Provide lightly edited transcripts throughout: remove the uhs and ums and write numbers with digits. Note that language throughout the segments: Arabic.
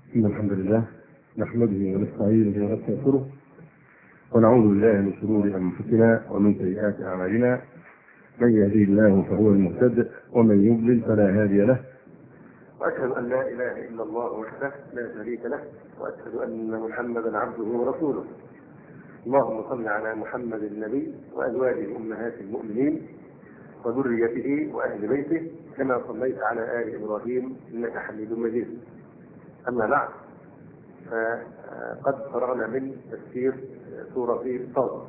إن الحمد لله نحمده ونستعينه ونستغفره ونعوذ بالله من شرور أنفسنا ومن سيئات أعمالنا. من يهديه الله فهو المهتد ومن يضلل فلا هادي له. وأشهد أن لا إله إلا الله وحده لا شريك له وأشهد أن محمدا عبده ورسوله. اللهم صل على محمد النبي وأزواجه أمهات المؤمنين وذريته وأهل بيته كما صليت على آل إبراهيم إنك حميد مجيد. أما بعد، فقد فرغنا من تفسير سورة صاد.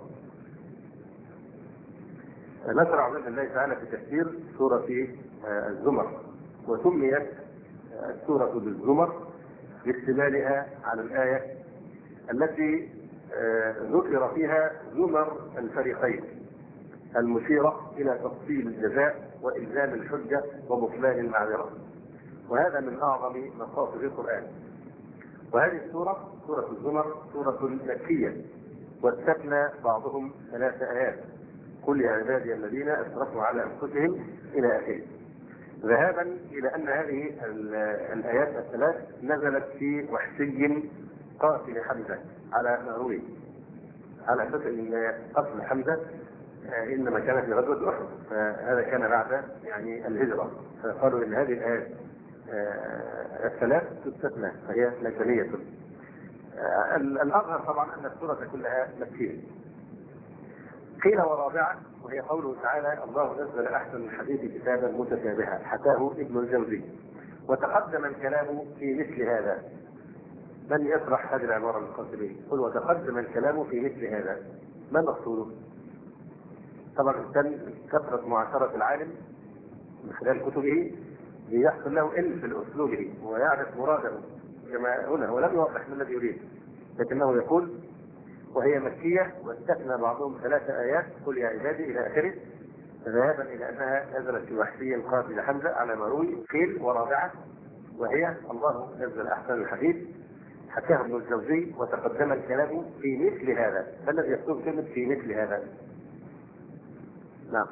نشرع بإذن الله تعالى في تفسير سورة الزمر، وسميت السورة بالزمر لاشتمالها على الآية التي ذكر فيها زمر الفريقين المشيرة إلى تفصيل الجزاء وإلزام الحجة وبطلان المعذرة، وهذا من أعظم مقاصد القرآن. وهذه السورة سورة الزمر سورة مكية، واستثنى بعضهم 3 آيات: قل يا عبادي الذين أسرفوا على أنفسهم إلى آخره، ذهابا إلى أن هذه الآيات ال3 نزلت في وحشي قاتل حمزة على مروي، على أساس أن قتل حمزة إنما كان في غزوة أحد، فهذا كان بعد الهجرة، فقالوا إن هذه الآيات ال3 تستثنى فهي مدنية. الأظهر طبعا أن السورة كلها مكية. قيل ورابعة، وهي قوله تعالى: الله نزل أحسن الحديث كتابا متشابها، حكاه ابن الجوزي. وتقدم الكلام في مثل هذا. من يشرح هذه العبارة القاسمية؟ قل وتقدم الكلام في مثل هذا، ما مقصوده؟ طبعا كان كثرة معاشرة العالم من خلال كتبه ليحصل له علم في أسلوبه ويعرف مراده كما هنا، ولم يوضح ما الذي يريد، لكنه يقول: وهي مكية واستثنى بعضهم 3 آيات: قل يا عبادي إلى آخره، ذهابا إلى أنها نزلت في وحشي قاتل حمزة على مروي. قيل ورابعة، وهي الله نزل أحسن الحديث حكاه ابن الجوزي. وتقدم الكلام في مثل هذا. ما الذي يقصد كلمة في مثل هذا؟ نعم،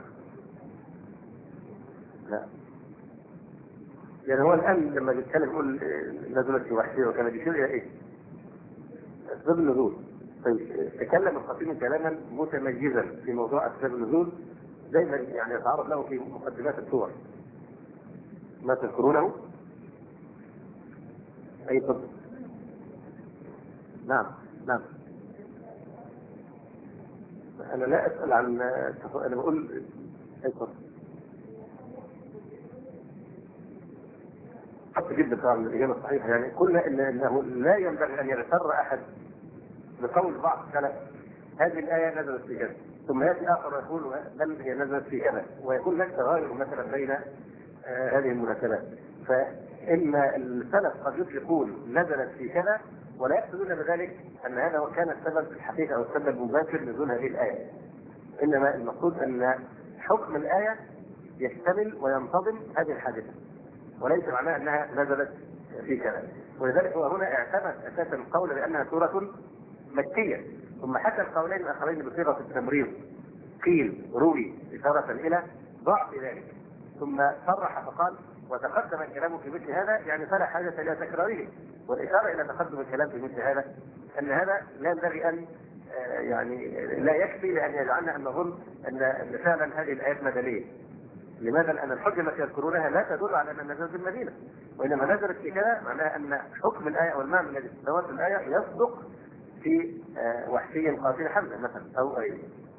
لا، يعني هو الآن لما بيتكلم يقول نزلت في وحشي، وكان بيشير إلى إيه؟ أسباب النزول. طيب، تكلم الخطيب كلاما متميزا في موضوع أسباب النزول، دائما يتعرض له في مقدمات السور. ما تذكرونه؟ أي طب؟ نعم. أنا لا أسأل عن، أنا بقول أي طب. حتى جدا طبعا الإجابة الصحيحة. قلنا إنه لا ينبغي أن يغتر أحد بقول بعض السلف هذه الآية نزلت في كذا، ثم يأتي آخر يقول بل هي نزلت في كذا، ويكون هناك تغاير مثلا بين هذه المناسبات. فإن السلف قد يطلقون نزلت في كذا ولا يقصدون بذلك أن هذا كان السبب في الحقيقة أو السبب المباشر نزول هذه الآية، إنما المقصود أن حكم الآية يشتمل وينتظم هذه الحادثة، وليس معناها أنها نزلت في كذا. ولذلك هو هنا اعتمد أساسا القول بأنها سورة مكية، ثم حكى القولين الآخرين بصيغة التمريض: قيل روي إشارة إلى ضعف ذلك، ثم صرح فقال: وتقدم الكلام في مثل هذا، فلا حاجة إلى تكراره. والإشارة إلى تقدم الكلام في مثل هذا أن هذا لا ينبغي أن لا يكفي لأن يجعلنا أن نظن أن فعلا هذه الآيات مدنية. لماذا؟ لأن الحجة التي يذكرونها لا تدل على أن نزلت في المدينة، وإنما نزلت في كذا، معناها أن حكم الآية أو المعنى الذي استوت الآية يصدق في وحشي قاتل حمزة مثلا أو غيره.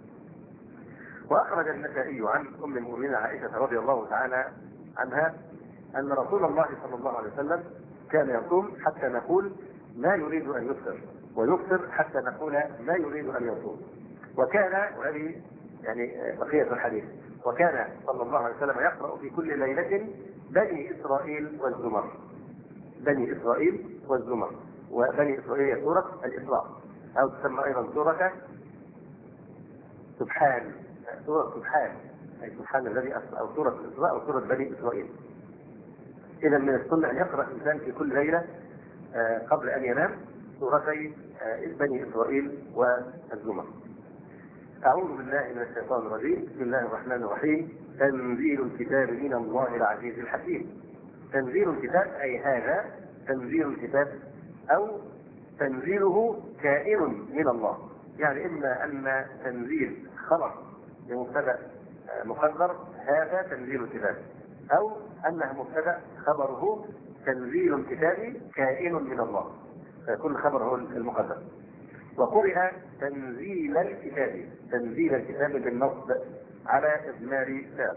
وأخرج النسائي عن أم المؤمنين عائشة رضي الله تعالى عنها أن رسول الله صلى الله عليه وسلم كان يصوم حتى نقول ما يريد أن يفطر، ويفطر حتى نقول ما يريد أن يصوم. وكان، وهذه بقية الحديث، وكان صلى الله عليه وسلم يقرأ في كل ليلة بني إسرائيل والزمر. بني إسرائيل والزمر، وبني إسرائيل هي سورة الإسراء، أو تسمى أيضا سورة سبحان، سورة سبحان، أي سبحان الذي أسرى، أو سورة الإسراء، أو سورة بني إسرائيل. إذا من السنة أن يقرأ الإنسان في كل ليلة قبل أن ينام سورتي بني إسرائيل والزمر. أعوذ بالله من الشيطان الرجيم. بسم الله الرحمن الرحيم. تنزيل الكتاب من الله العزيز الحكيم. تنزيل الكتاب أي هذا تنزيل الكتاب أو تنزيله كائن من الله. يعني إما أن تنزيل خبر لمبتدأ مقدر هذا تنزيل الكتاب، أو أنه مبتدأ خبره تنزيل الكتاب كائن من الله، فيكون الخبر هو المقدر. وقرئ تنزيل الكتاب، تنزيل الكتاب بالنصب على إضمار تام.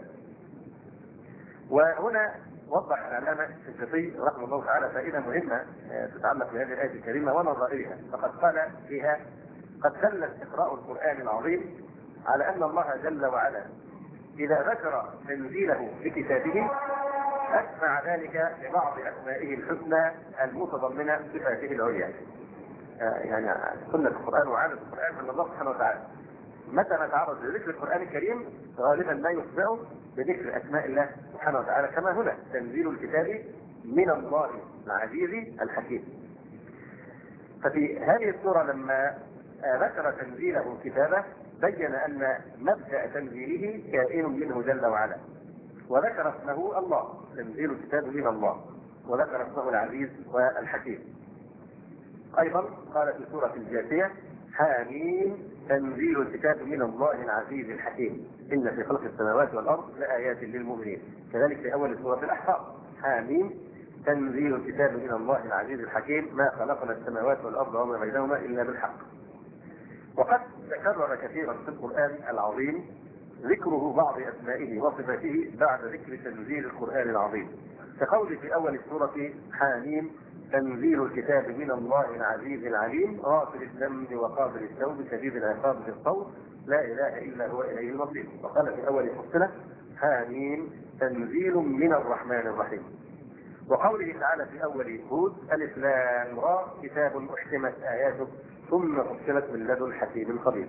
وهنا وضح العلامة الشنقيطي رحمه الله تعالى فائدة مهمة تتعلق بهذه الآية الكريمة ونظائرها، فقد قال فيها: قد دل استقراء القرآن العظيم على أن الله جل وعلا إذا ذكر تنزيله بكتابه أسمع ذلك لبعض أسمائه الحسنى المتضمنة صفاته العليا. يعني سنة القرآن وعادة القرآن أن الله سبحانه وتعالى متى نتعرض لذكر القرآن الكريم غالبا ما يخبئه بذكر أسماء الله سبحانه وتعالى، كما هنا تنزيل الكتاب من الله العزيز الحكيم. ففي هذه السورة لما ذكر تنزيله كتابه بين أن مبدأ تنزيله كائن منه جل وعلا، وذكر اسمه الله، تنزيل الكتاب من الله، وذكر اسمه العزيز والحكيم. أيضا قال في سورة الجاثية: حاميم تنزيل الكتاب من الله العزيز الحكيم إن في خلق السماوات والأرض لآيات للمؤمنين. كذلك في أول سورة الأحقاف: حاميم تنزيل الكتاب من الله العزيز الحكيم ما خلقنا السماوات والأرض وما بينهما إلا بالحق. وقد تكرر كثيرا في القرآن العظيم ذكره بعض أسمائه وصفاته بعد ذكر تنزيل القرآن العظيم، كقول في أول السورة: حاميم تنزيل الكتاب من الله العزيز العليم غافر الذنب وقابل التوب شديد العقاب ذي الطول لا إله إلا هو إليه المصير. وقال في أول فصلة: حاميم تنزيل من الرحمن الرحيم. وقوله تعالى في أول هود: ألف لام را كتاب أحكمت آياته ثم فصلت من لدن حكيم خبير.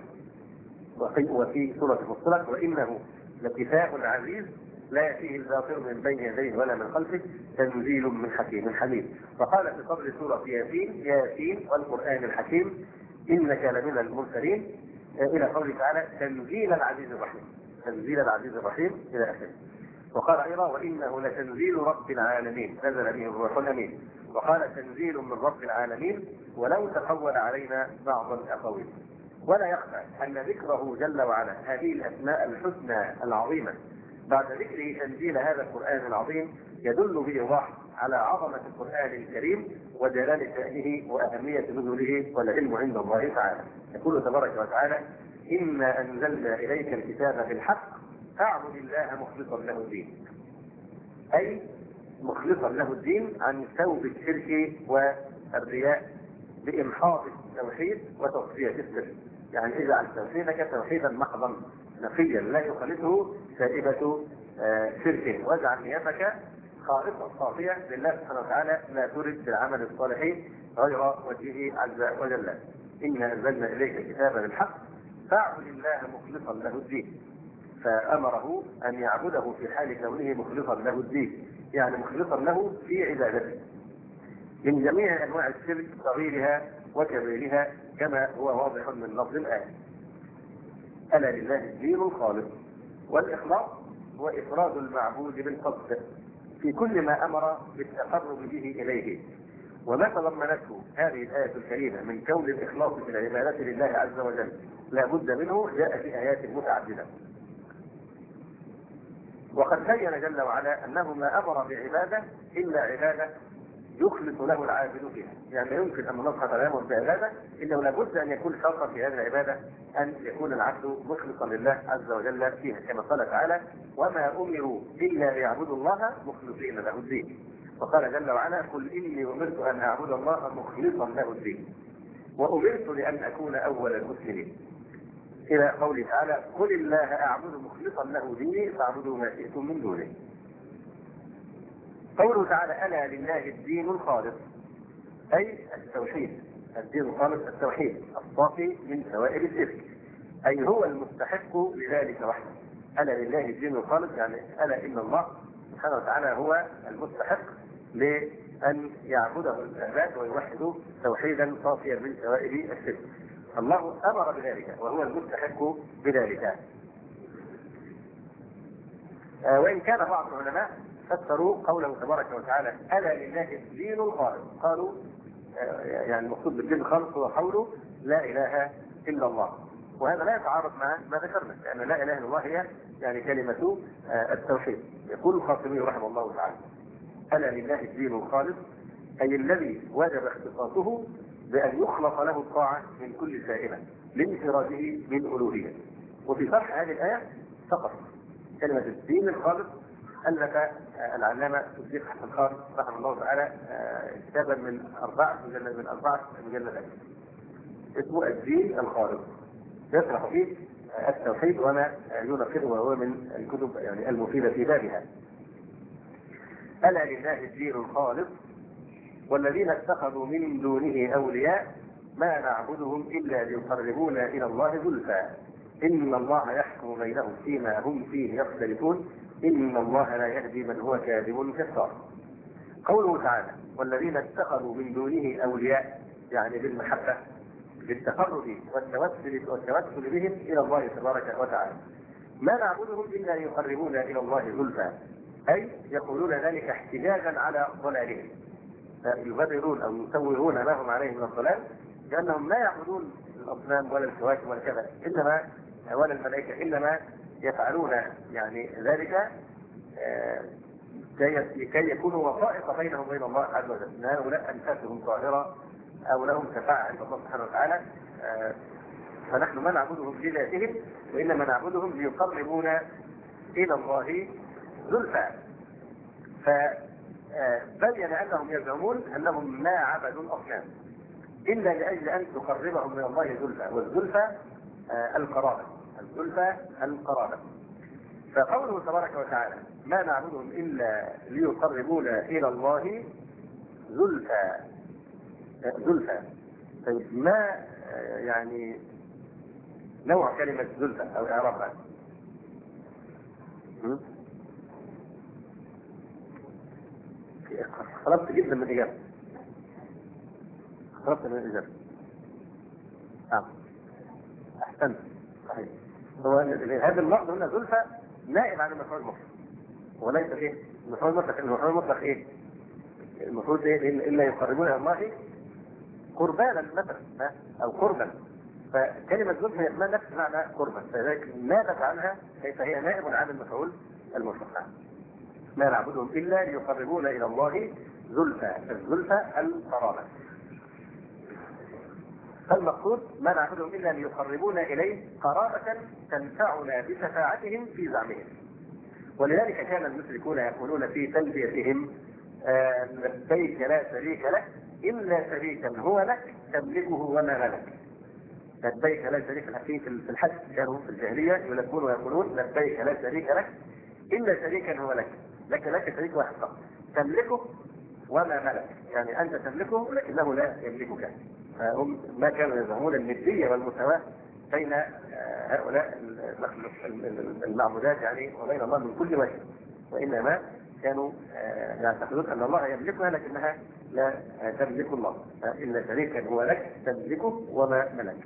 وفي سورة فصلت: وإنه لكتاب عزيز لا يأتيه الباطل من بين يديه ولا من خلفه تنزيل من حكيم حميد. وقال في قبل سورة ياسين: ياسين والقرآن الحكيم إنك لمن المرسلين إلى قوله تعالى: تنزيل العزيز الرحيم، تنزيل العزيز الرحيم إلى آخره. وقال أيضا: وإنه لتنزيل رب العالمين نزل به الروح الأمين. وقال: تنزيل من رب العالمين ولو تقول علينا بعض الأقاويل. ولا يخفى أن ذكره جل وعلا هذه الأسماء الحسنى العظيمة بعد ذكره تنزيل هذا القرآن العظيم يدل بإيضاح على عظمة القرآن الكريم وجلال شأنه وأهمية نزوله، والعلم عند الله تعالى. يقول تبارك وتعالى: إنا أنزلنا إليك الكتاب بالحق فاعبد الله مخلصا له الدين، أي مخلصا له الدين عن ثوب الشرك والرياء بإمحاض التوحيد وتصفية السر. يعني اجعل توحيدك توحيدا محضا نقيا لا يخالطه سائبة شرك، واجعل نيتك خالصة صافية لله سبحانه وتعالى لا ترد بالعمل الصالح غير وجهه عز وجل. إنا أنزلنا إليك الكتاب بالحق فاعبد الله مخلصا له الدين، فأمره أن يعبده في حال كونه مخلصا له الدين، يعني مخلصا له في عبادته من جميع أنواع الشرك صغيرها وكبيرها كما هو واضح من لفظ الآية: ألا لله الدين الخالص. والإخلاص هو إفراد المعبود بالقصد في كل ما أمر بالتقرب به إليه. وما تضمنته هذه الآية الكريمة من كون الإخلاص في العبادة لله عز وجل لا بد منه جاء في آيات متعددة. وقد بين جل وعلا أنه ما أمر بعبادة إلا عبادة يخلص له العابد فيها، يعني لا يمكن أن الله سبحانه وتعالى يأمر بعبادة إلا لابد أن يكون شرطا في هذه العبادة أن يكون العبد مخلصا لله عز وجل فيها، كما قال تعالى: وما أمروا إلا ليعبدوا الله مخلصين له الدين. وقال جل وعلا: قل إني أمرت أن أعبد الله مخلصا له الدين وأمرت لأن أكون أول المسلمين، إلى قوله تعالى: قل الله أعبد مخلصا له ديني فاعبدوا ما شئتم من دونه. قوله تعالى: ألا لله الدين الخالص، أي التوحيد، الدين الخالص التوحيد الصافي من سوائر الشرك، أي هو المستحق لذلك وحده. ألا لله الدين الخالص يعني ألا إن الله سبحانه وتعالى هو المستحق لأن يعبده العباد ويوحده توحيدا صافيا من سوائر الشرك. الله أمر بذلك وهو المستحق بذلك. وإن كان بعض العلماء فسروا قوله تبارك وتعالى: ألا لله الدين الخالص، قالوا يعني المقصود بالدين الخالص هو قوله لا اله الا الله. وهذا لا يتعارض مع ما ذكرنا، لان لا اله الا الله هي يعني كلمه التوحيد. يقول الخاطبي رحمه الله تعالى: الا لله الدين الخالص، اي الذي وجب اختصاصه بان يخلص له الطاعه من كل سائله لانفراده بالالوهيه. وفي شرح هذه الايه فقط كلمه الدين الخالص الف العلامه الصديق حسن خان رحمه الله تعالى كتابا من 4 مجلدات اسمه الدين الخالص، يشرح فيه التوحيد وما ينقضه، وهو من الكتب يعني المفيده في بابها. الا لله الدين الخالص والذين اتخذوا من دونه اولياء ما نعبدهم الا ليقربونا الى الله زلفى ان الله يحكم بينهم فيما هم فيه يختلفون ان الله لا يهدي من هو كاذب كفار. قوله تعالى: والذين اتخذوا من دونه اولياء، يعني بالمحبه بالتقرب والتوسل بهم الى الله تبارك وتعالى. ما نعبدهم الا ليقربونا الى الله زلفى، اي يقولون ذلك احتجاجا على ضلالهم، يبررون او يسوغون ما هم عليه من الضلال، لانهم لا يعبدون الاصنام ولا الكواكب ولا كذا، انما ولا الملائكه، انما يفعلون يعني ذلك لكي يكونوا وسائط بينهم وبين الله عز وجل، ان هؤلاء انفاسهم طاهره او لهم شفاعه عند الله سبحانه وتعالى. فنحن ما نعبدهم لذاتهم، وانما نعبدهم ليقربونا الى الله زلفى. فبين انهم يزعمون انهم ما عبدوا الاصنام الا لاجل ان تقربهم من الله زلفى، والزلفى القرابه، الزلفى القرابه. فقوله تبارك وتعالى: ما نعبدهم الا ليقربونا الى الله زلفى. زلفى، طيب ما يعني نوع كلمة زلفى أو إعرابها؟ خلصت جدا من الإجابة، خلصت من الإجابة. أحسنت، صحيح. هو هذا اللفظ هنا زلفى نائب عن المفعول المطلق، وليس إيه؟ المفعول المطلق، المفعول المطلق إيه؟ المفروض إيه؟ إلا يقربون إلى الله قربانا مثلا او قربا. فكلمه زلفى ما نفس معنى قربا، فذلك نابت عنها كيف هي نائب عن المفعول المطلق. ما نعبدهم الا ليقربونا الى الله زلفى، الزلفى القرابه. فالمقصود ما نعبدهم الا ليقربونا اليه قرابه تنفعنا بشفاعتهم في زعمهم. ولذلك كان المشركون يقولون في تلبيتهم: لبيك لا شريك لك إلا شريكا هو لك تملكه وما ملك. لبيك لا شريك لك في الحج، كانوا في الجاهلية يلبون ويقولون: لبيك لا شريك لك إلا شريكا هو لك، لك شريك واحد فقط تملكه وما ملك، يعني أنت تملكه لكنه لا يملكك. هم ما كانوا يزعمون الندية والمساواة بين هؤلاء المعبودات يعني وبين الله من كل وجه، وإنما كانوا يعتقدون ان الله يملكها لكنها لا تملك الله، الا شريكا هو لك تملكه وما ملك.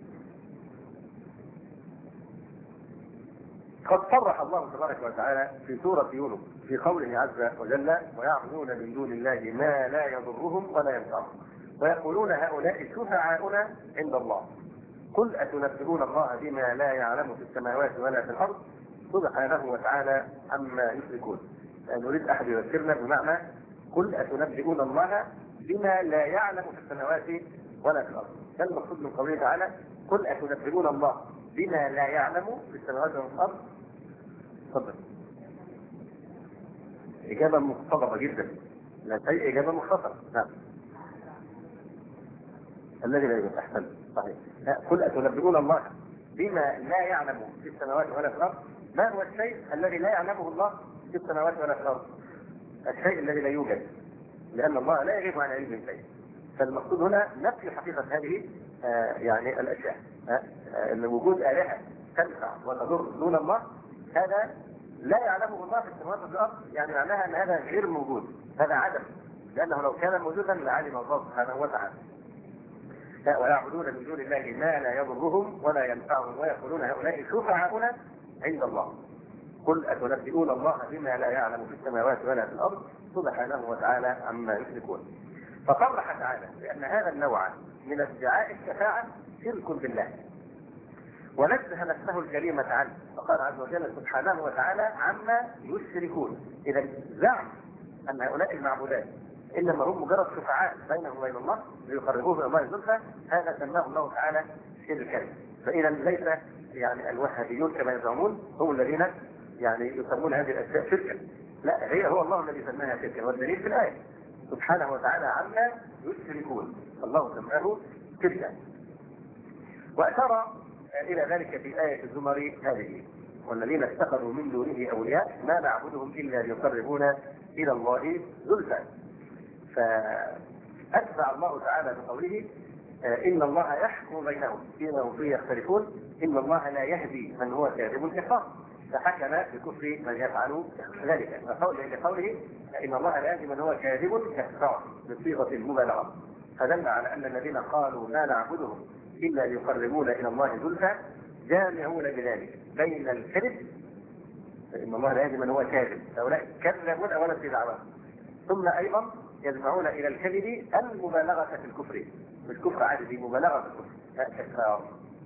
قد صرح الله تبارك وتعالى في سورة يونس في قوله عز وجل: ويعبدون من دون الله ما لا يضرهم ولا ينفعهم ويقولون هؤلاء شفعاؤنا عند الله قل أتنبئون الله بما لا يعلم في السماوات ولا في الأرض سبحانه وتعالى عما يشركون. نريد أحد يذكرنا بمعنى قل أتنبئون الله بما لا يعلم في السماوات ولا في الأرض. كان المقصود من قوله تعالى: قل أتنبئون الله بما لا يعلم في السماوات ولا في الأرض. تفضل. إجابة مختصرة جدا، لا شيء، إجابة مختصرة. نعم. الذي لا يوجد. أحسن، صحيح. قل أتنبئون الله بما لا يعلم في السماوات ولا في الأرض. ما هو الشيء الذي لا يعلمه الله في السماوات ولا في الأرض؟ الشيء الذي لا يوجد، لأن الله لا يغيب عن علم شيء. فالمقصود هنا نفي حقيقة هذه يعني الأشياء. أن وجود آلهة تنفع وتضر دون الله هذا لا يعلمه الله في السماوات والأرض، يعني معناها أن هذا غير موجود، هذا عدم، لأنه لو كان موجودا لعلم الله سبحانه وتعالى. ويعبدون من دون الله ما لا يضرهم ولا ينفعهم ويقولون هؤلاء شفعاؤنا عند الله قل أتنبئون الله بما لا يعلم في السماوات ولا في الأرض سبحانه وتعالى عما يشركون. فصرح تعالى بأن هذا النوع من ادعاء الشفاعة شرك بالله، ونزه نفسه الكريمة عنه، فقال عز وجل سبحانه وتعالى عما يشركون. إذا زعم أن هؤلاء المعبودات إنما هم مجرد شفعاء بينهم وبين الله ليقربوه إلى الله زلفى، هذا سماه الله تعالى شركا. فإذا ليس يعني الوهابيون كما يزعمون هم الذين يعني يسمون هذه الأشياء شركا، لا، هو الله الذي سماها شركا، والدليل في الآية سبحانه وتعالى عما يشركون، الله سماه شركا. وأشار إلى ذلك في آية الزمر هذه: والذين اتخذوا من دونه أولياء ما نعبدهم إلا ليقربونا إلى الله زلفى. فأتبع الله تعالى بقوله إن الله يحكم بينهم فيما هم فيه يختلفون إن الله لا يهدي من هو كاذب كفار، فحكم بكفر من يفعل ذلك. لقوله إن الله لا يهدي من هو كاذب كفار بصيغة المبالغة، فدل على أن الذين قالوا ما نعبدهم إلا ليقربونا إلى الله زلفى جامعون بذلك بين الكذب، إن الله لا يهدي من هو كاذب، هؤلاء كذبون أولا في دعواهم، ثم أيضا يجمعون إلى الكذب المبالغة في الكفر، مش كفر عادي، مبالغة في الكفر كفار.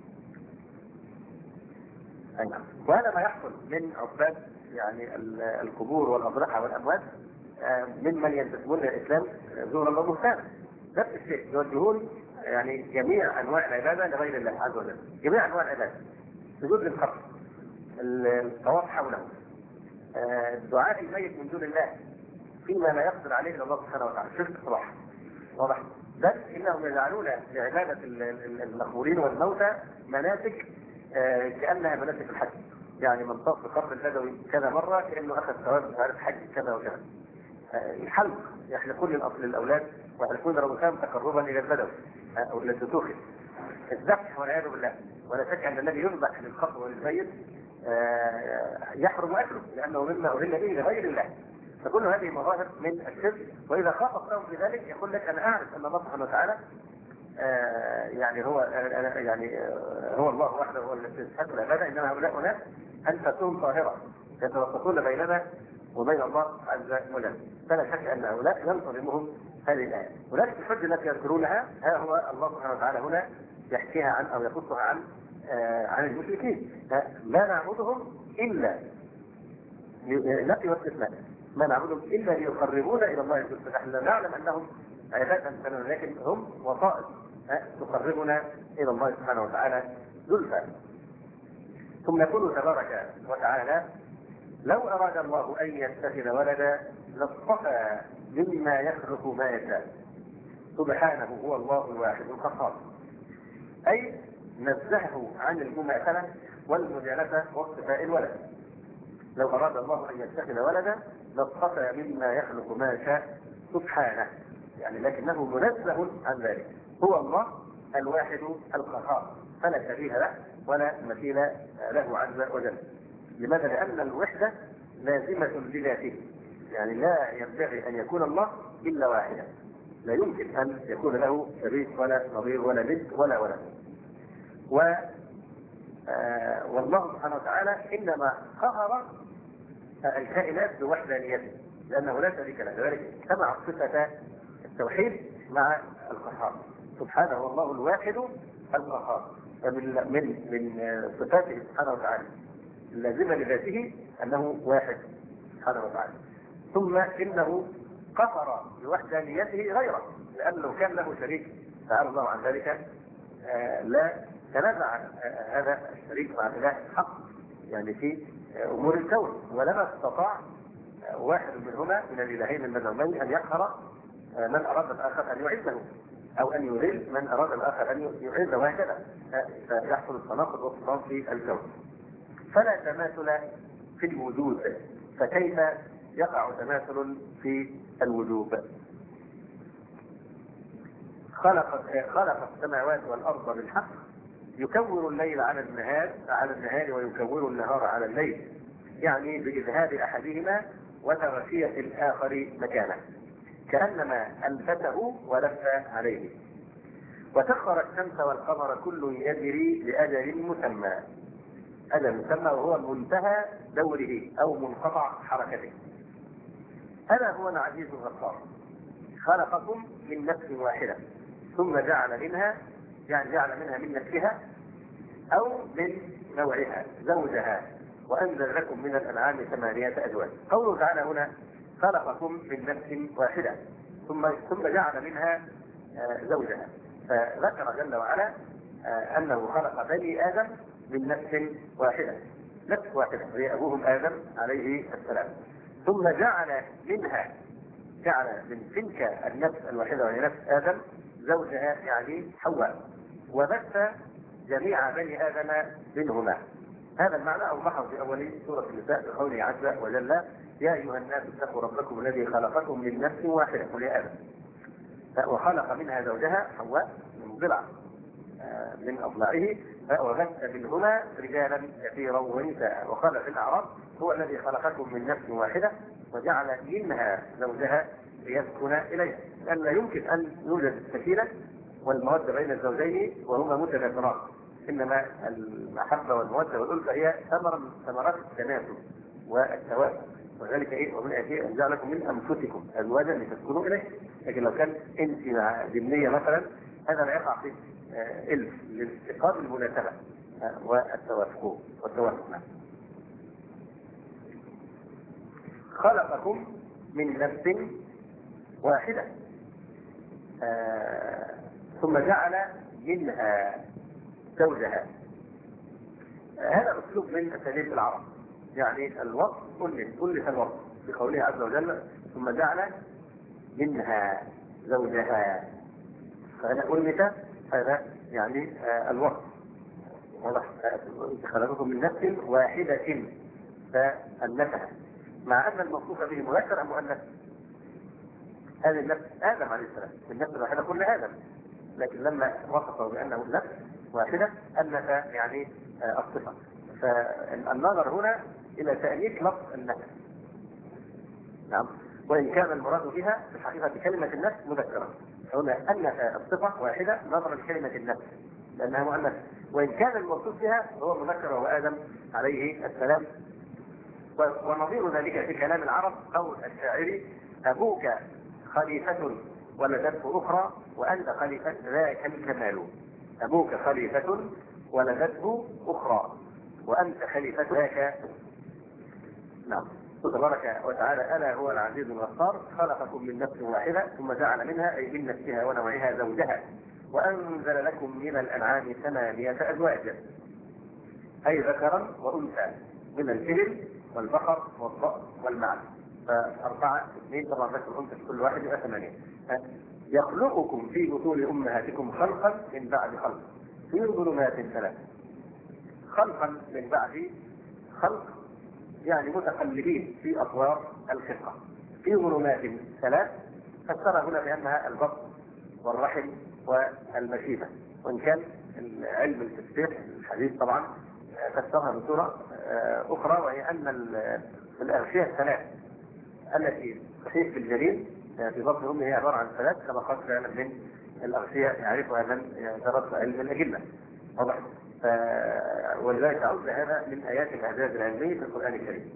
وهذا ما يحصل من عباد يعني القبور والأضرحة والأموات ممن ينتسبون للإسلام زورا وبهتانا، نفس الشيء، يوجهون يعني جميع أنواع العبادة لغير الله عز وجل، جميع أنواع العبادة، سجود للقبر، الطواف حوله، دعاء الميت من دون الله فيما لا يقدر عليه الا الله سبحانه وتعالى، شرك صراحه واضح. بل انهم يجعلون لعباده المقبورين والموتى مناسك كانها مناسك الحج، يعني من طاف بقبر البدوي كذا مره كانه اخذ ثواب عارف حج كذا وكذا. الحلق يحلقون للاولاد ويحلقون رؤوسهم تقربا الى البدوي او الى الدسوخ. الذبح والعياذ بالله، ولا شك ان الذي يذبح للقبر وللميت يحرم اكله لانه مما اهل به لغير الله. فكل هذه مظاهر من الشرك، واذا خاطبتهم بذلك يقول لك انا اعرف ان الله سبحانه وتعالى يعني هو الله وحده هو الذي يستحق العباده، انما هؤلاء ناس انفسهم طاهره يتوسطون بيننا وبين الله عز وجل، فلا شك ان هؤلاء ينظلمهم هذه الايه. ولكن الحجه التي يذكرونها ها هو الله سبحانه وتعالى هنا يحكيها عن او يقصها عن المشركين، لا نعبدهم الا نفي واستثناء، ما نعبدهم الا ليقربونا الى الله زلفى. نحن نعلم انهم عباده سنة، لكن هم وسائط تقربنا الى الله سبحانه وتعالى زلفى. ثم يقول تبارك وتعالى: لو اراد الله ان يتخذ ولدا لاصطفى مما يخلق ما يشاء سبحانه هو الله الواحد القهار، اي نزهه عن المماثله والمجالسه واصطفاء الولد. لو اراد الله ان يتخذ ولدا لاصطفى مما يخلق ما يشاء سبحانه، يعني لكنه منزه عن ذلك، هو الله الواحد القهار، فلا شبيه له ولا مثيل له عز وجل. لماذا؟ لان الوحده لازمه لذاته، يعني لا ينبغي ان يكون الله الا واحدا، لا يمكن ان يكون له شريك ولا نظير ولا ند ولا ولد. والله سبحانه وتعالى انما قهر الكائنات بوحدانيته لانه لا شريك له، لذلك اجتمع صفه التوحيد مع القهار، سبحانه والله الواحد القهار. من صفاته سبحانه وتعالى اللازمه لذاته انه واحد سبحانه وتعالى. ثم انه قهر بوحدانيته غيره، لانه لو كان له شريك تعالى الله عن ذلك لا تنازع هذا الشريك مع الاله الحق يعني في امور الكون، ولما استطاع واحد منهما من الالهين المذمومين ان يقهر من اراد الاخر ان يعزه، او ان يذل من اراد الاخر ان يعزه، وهكذا فيحصل التناقض والصدام في الكون. فلا تماثل في الوجود، فكيف يقع تماثل في الوجوب؟ خلق السماوات والارض بالحق، يكور الليل على النهار ويكور النهار على الليل، يعني بإذهاب أحدهما وتغشية الآخر مكانه، كأنما ألبسه ولف عليه. وسخر الشمس والقمر كل يجري لأجل مسمى، أجل مسمى وهو منتهى دوره أو منقطع حركته. هذا هو العزيز الغفار، خلقكم من نفس واحدة ثم جعل منها، يعني جعل منها من نفسها أو من نوعها زوجها وأنزل لكم من الأنعام 8 أزواج. قوله تعالى هنا خلقكم من نفس واحدة ثم جعل منها زوجها، فذكر جل وعلا أنه خلق بني آدم من نفس واحدة، نفس واحدة وهي أبوهم آدم عليه السلام، ثم جعل منها، جعل من تلك النفس الواحدة وهي نفس آدم زوجها يعني حواء، وبث جميع بني آدم منهما. هذا المعنى أوضحه في أول سورة النساء بقوله عز وجل يا أيها الناس اتقوا ربكم الذي خلقكم من نفس واحدة وهي آدم وخلق منها زوجها حواء من ضلع من أضلاعه وبث منهما رجالا كثيرا ونساء. وقال في الأعراف هو الذي خلقكم من نفس واحدة وجعل منها زوجها ليسكن إليها، لأن لا يمكن أن يوجد السكينة والمودة بين الزوجين وهما متنافران، إنما المحبة والمودة والألفة هي ثمرة من ثمرات التناسل والتوافق، وذلك إيه؟ ومن آياته أن جعلكم من أنفسكم أزواجا لتسكنوا إليه. لكن لو كان أنت مع ذمية مثلا هذا لا يقع فيه إلف لاستقامة المناسبة والتوافق والتوافق. خلقكم من نفس واحدة ثم جعل منها زوجها. هذا أسلوب من أساليب العرب، يعني الوصف ألف الوصف بقوله عز وجل ثم جعل منها زوجها، فهذا ألف، هذا يعني الوصف واضح. خلقكم من نفس واحدة فألفها، مع أن الموصوف به مذكر أم مؤنث؟ هذه النفس آدم عليه السلام، من نفس واحدة كل آدم، لكن لما وصفه بأنه نفس واحدة أنث يعني الصفة. فالنظر هنا إلى تأنيث لفظ النفس، نعم، وإن كان المراد بها في الحقيقة كلمة النفس مذكرة، هنا أنث الصفة واحدة نظرا لكلمة النفس لأنها مؤنث، وإن كان الموصوف بها هو مذكر وهو آدم عليه السلام. ونظير ذلك في كلام العرب قول الشاعر أبوك خليفة ولدته أخرى وأنت خليفة ذاك الكمال. أبوك خليفة ولدته أخرى وأنت خليفة ذاك. نعم، تبارك وتعالى ألا هو العزيز الغفار خلقكم من نفس واحدة ثم جعل منها أي من نفسها ونوعها زوجها وأنزل لكم من الأنعام 8 أزواج، أي ذكرا وأنثى، من الإبل والبقر والضأن والمعز، فأربعة اثنين طبعا ذكر أنثى كل واحد يبقى 8. يخلقكم في بطون أمهاتكم خلقا من بعد خلق في ظلمات 3. خلقا من بعد خلق يعني متقلبين في أطوار الخلقة في ظلمات 3، فسرها هنا بأنها البطن والرحم والمشيمة، وإن كان علم التفسير الحديث طبعا فسرها بصورة أخرى، وهي أن الأغشية 3 التي تحيط بالجنين في بطن أمه هي عبارة عن 3 كما قال فعلا من الأغشية يعرفها من درس علم الأجنة، واضح. ولذلك عود هذا من آيات الإعجاز العلمي في القرآن الكريم.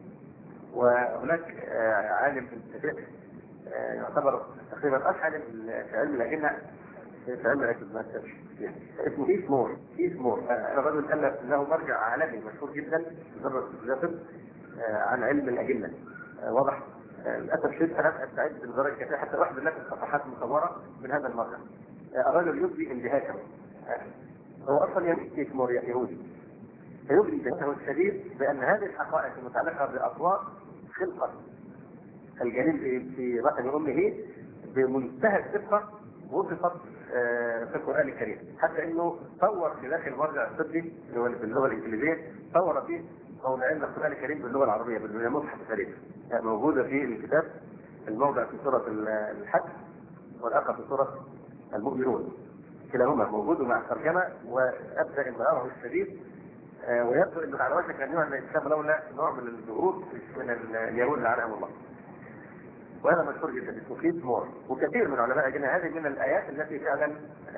وهناك عالم في التفسير يعتبر تقريبا أشهر في علم الأجنة في علم الأجنة اسمه إيسمور. الرجل ألف له مرجع عالمي مشهور جدا درس عن علم الأجنة، واضح. للأسف الشديد أنا أستعد بدرجة كثيرة حتى واحد من الصفحات مصورة من هذا المرجع. الرجل يبدي اندهاشه، هو أصلا إيسمور يهودي، فيبدي اندهاشه الشديد بأن هذه الحقائق المتعلقة بأطوار خلقة الجنين في رحم أمه بمنتهى الدقة وصفت في القرآن الكريم، حتى انه طور في داخل المرجع الطبي اللي هو باللغه الانجليزيه طور فيه موضعين القرآن الكريم باللغه العربيه بالمصحف الشريف، موجوده في الكتاب الموضع في سوره الحج والاخر في سوره المؤمنون، كلاهما موجود مع الترجمه وابدا انبهاره الشديد. ويبدو انه على وجه كان ان الاسلام لولا نوع من الجهود من اليهود لعنهم الله، وهذا مشهور جدا اسمه إيسمور. وكثير من علماء الجنة هذه من الآيات التي فعلا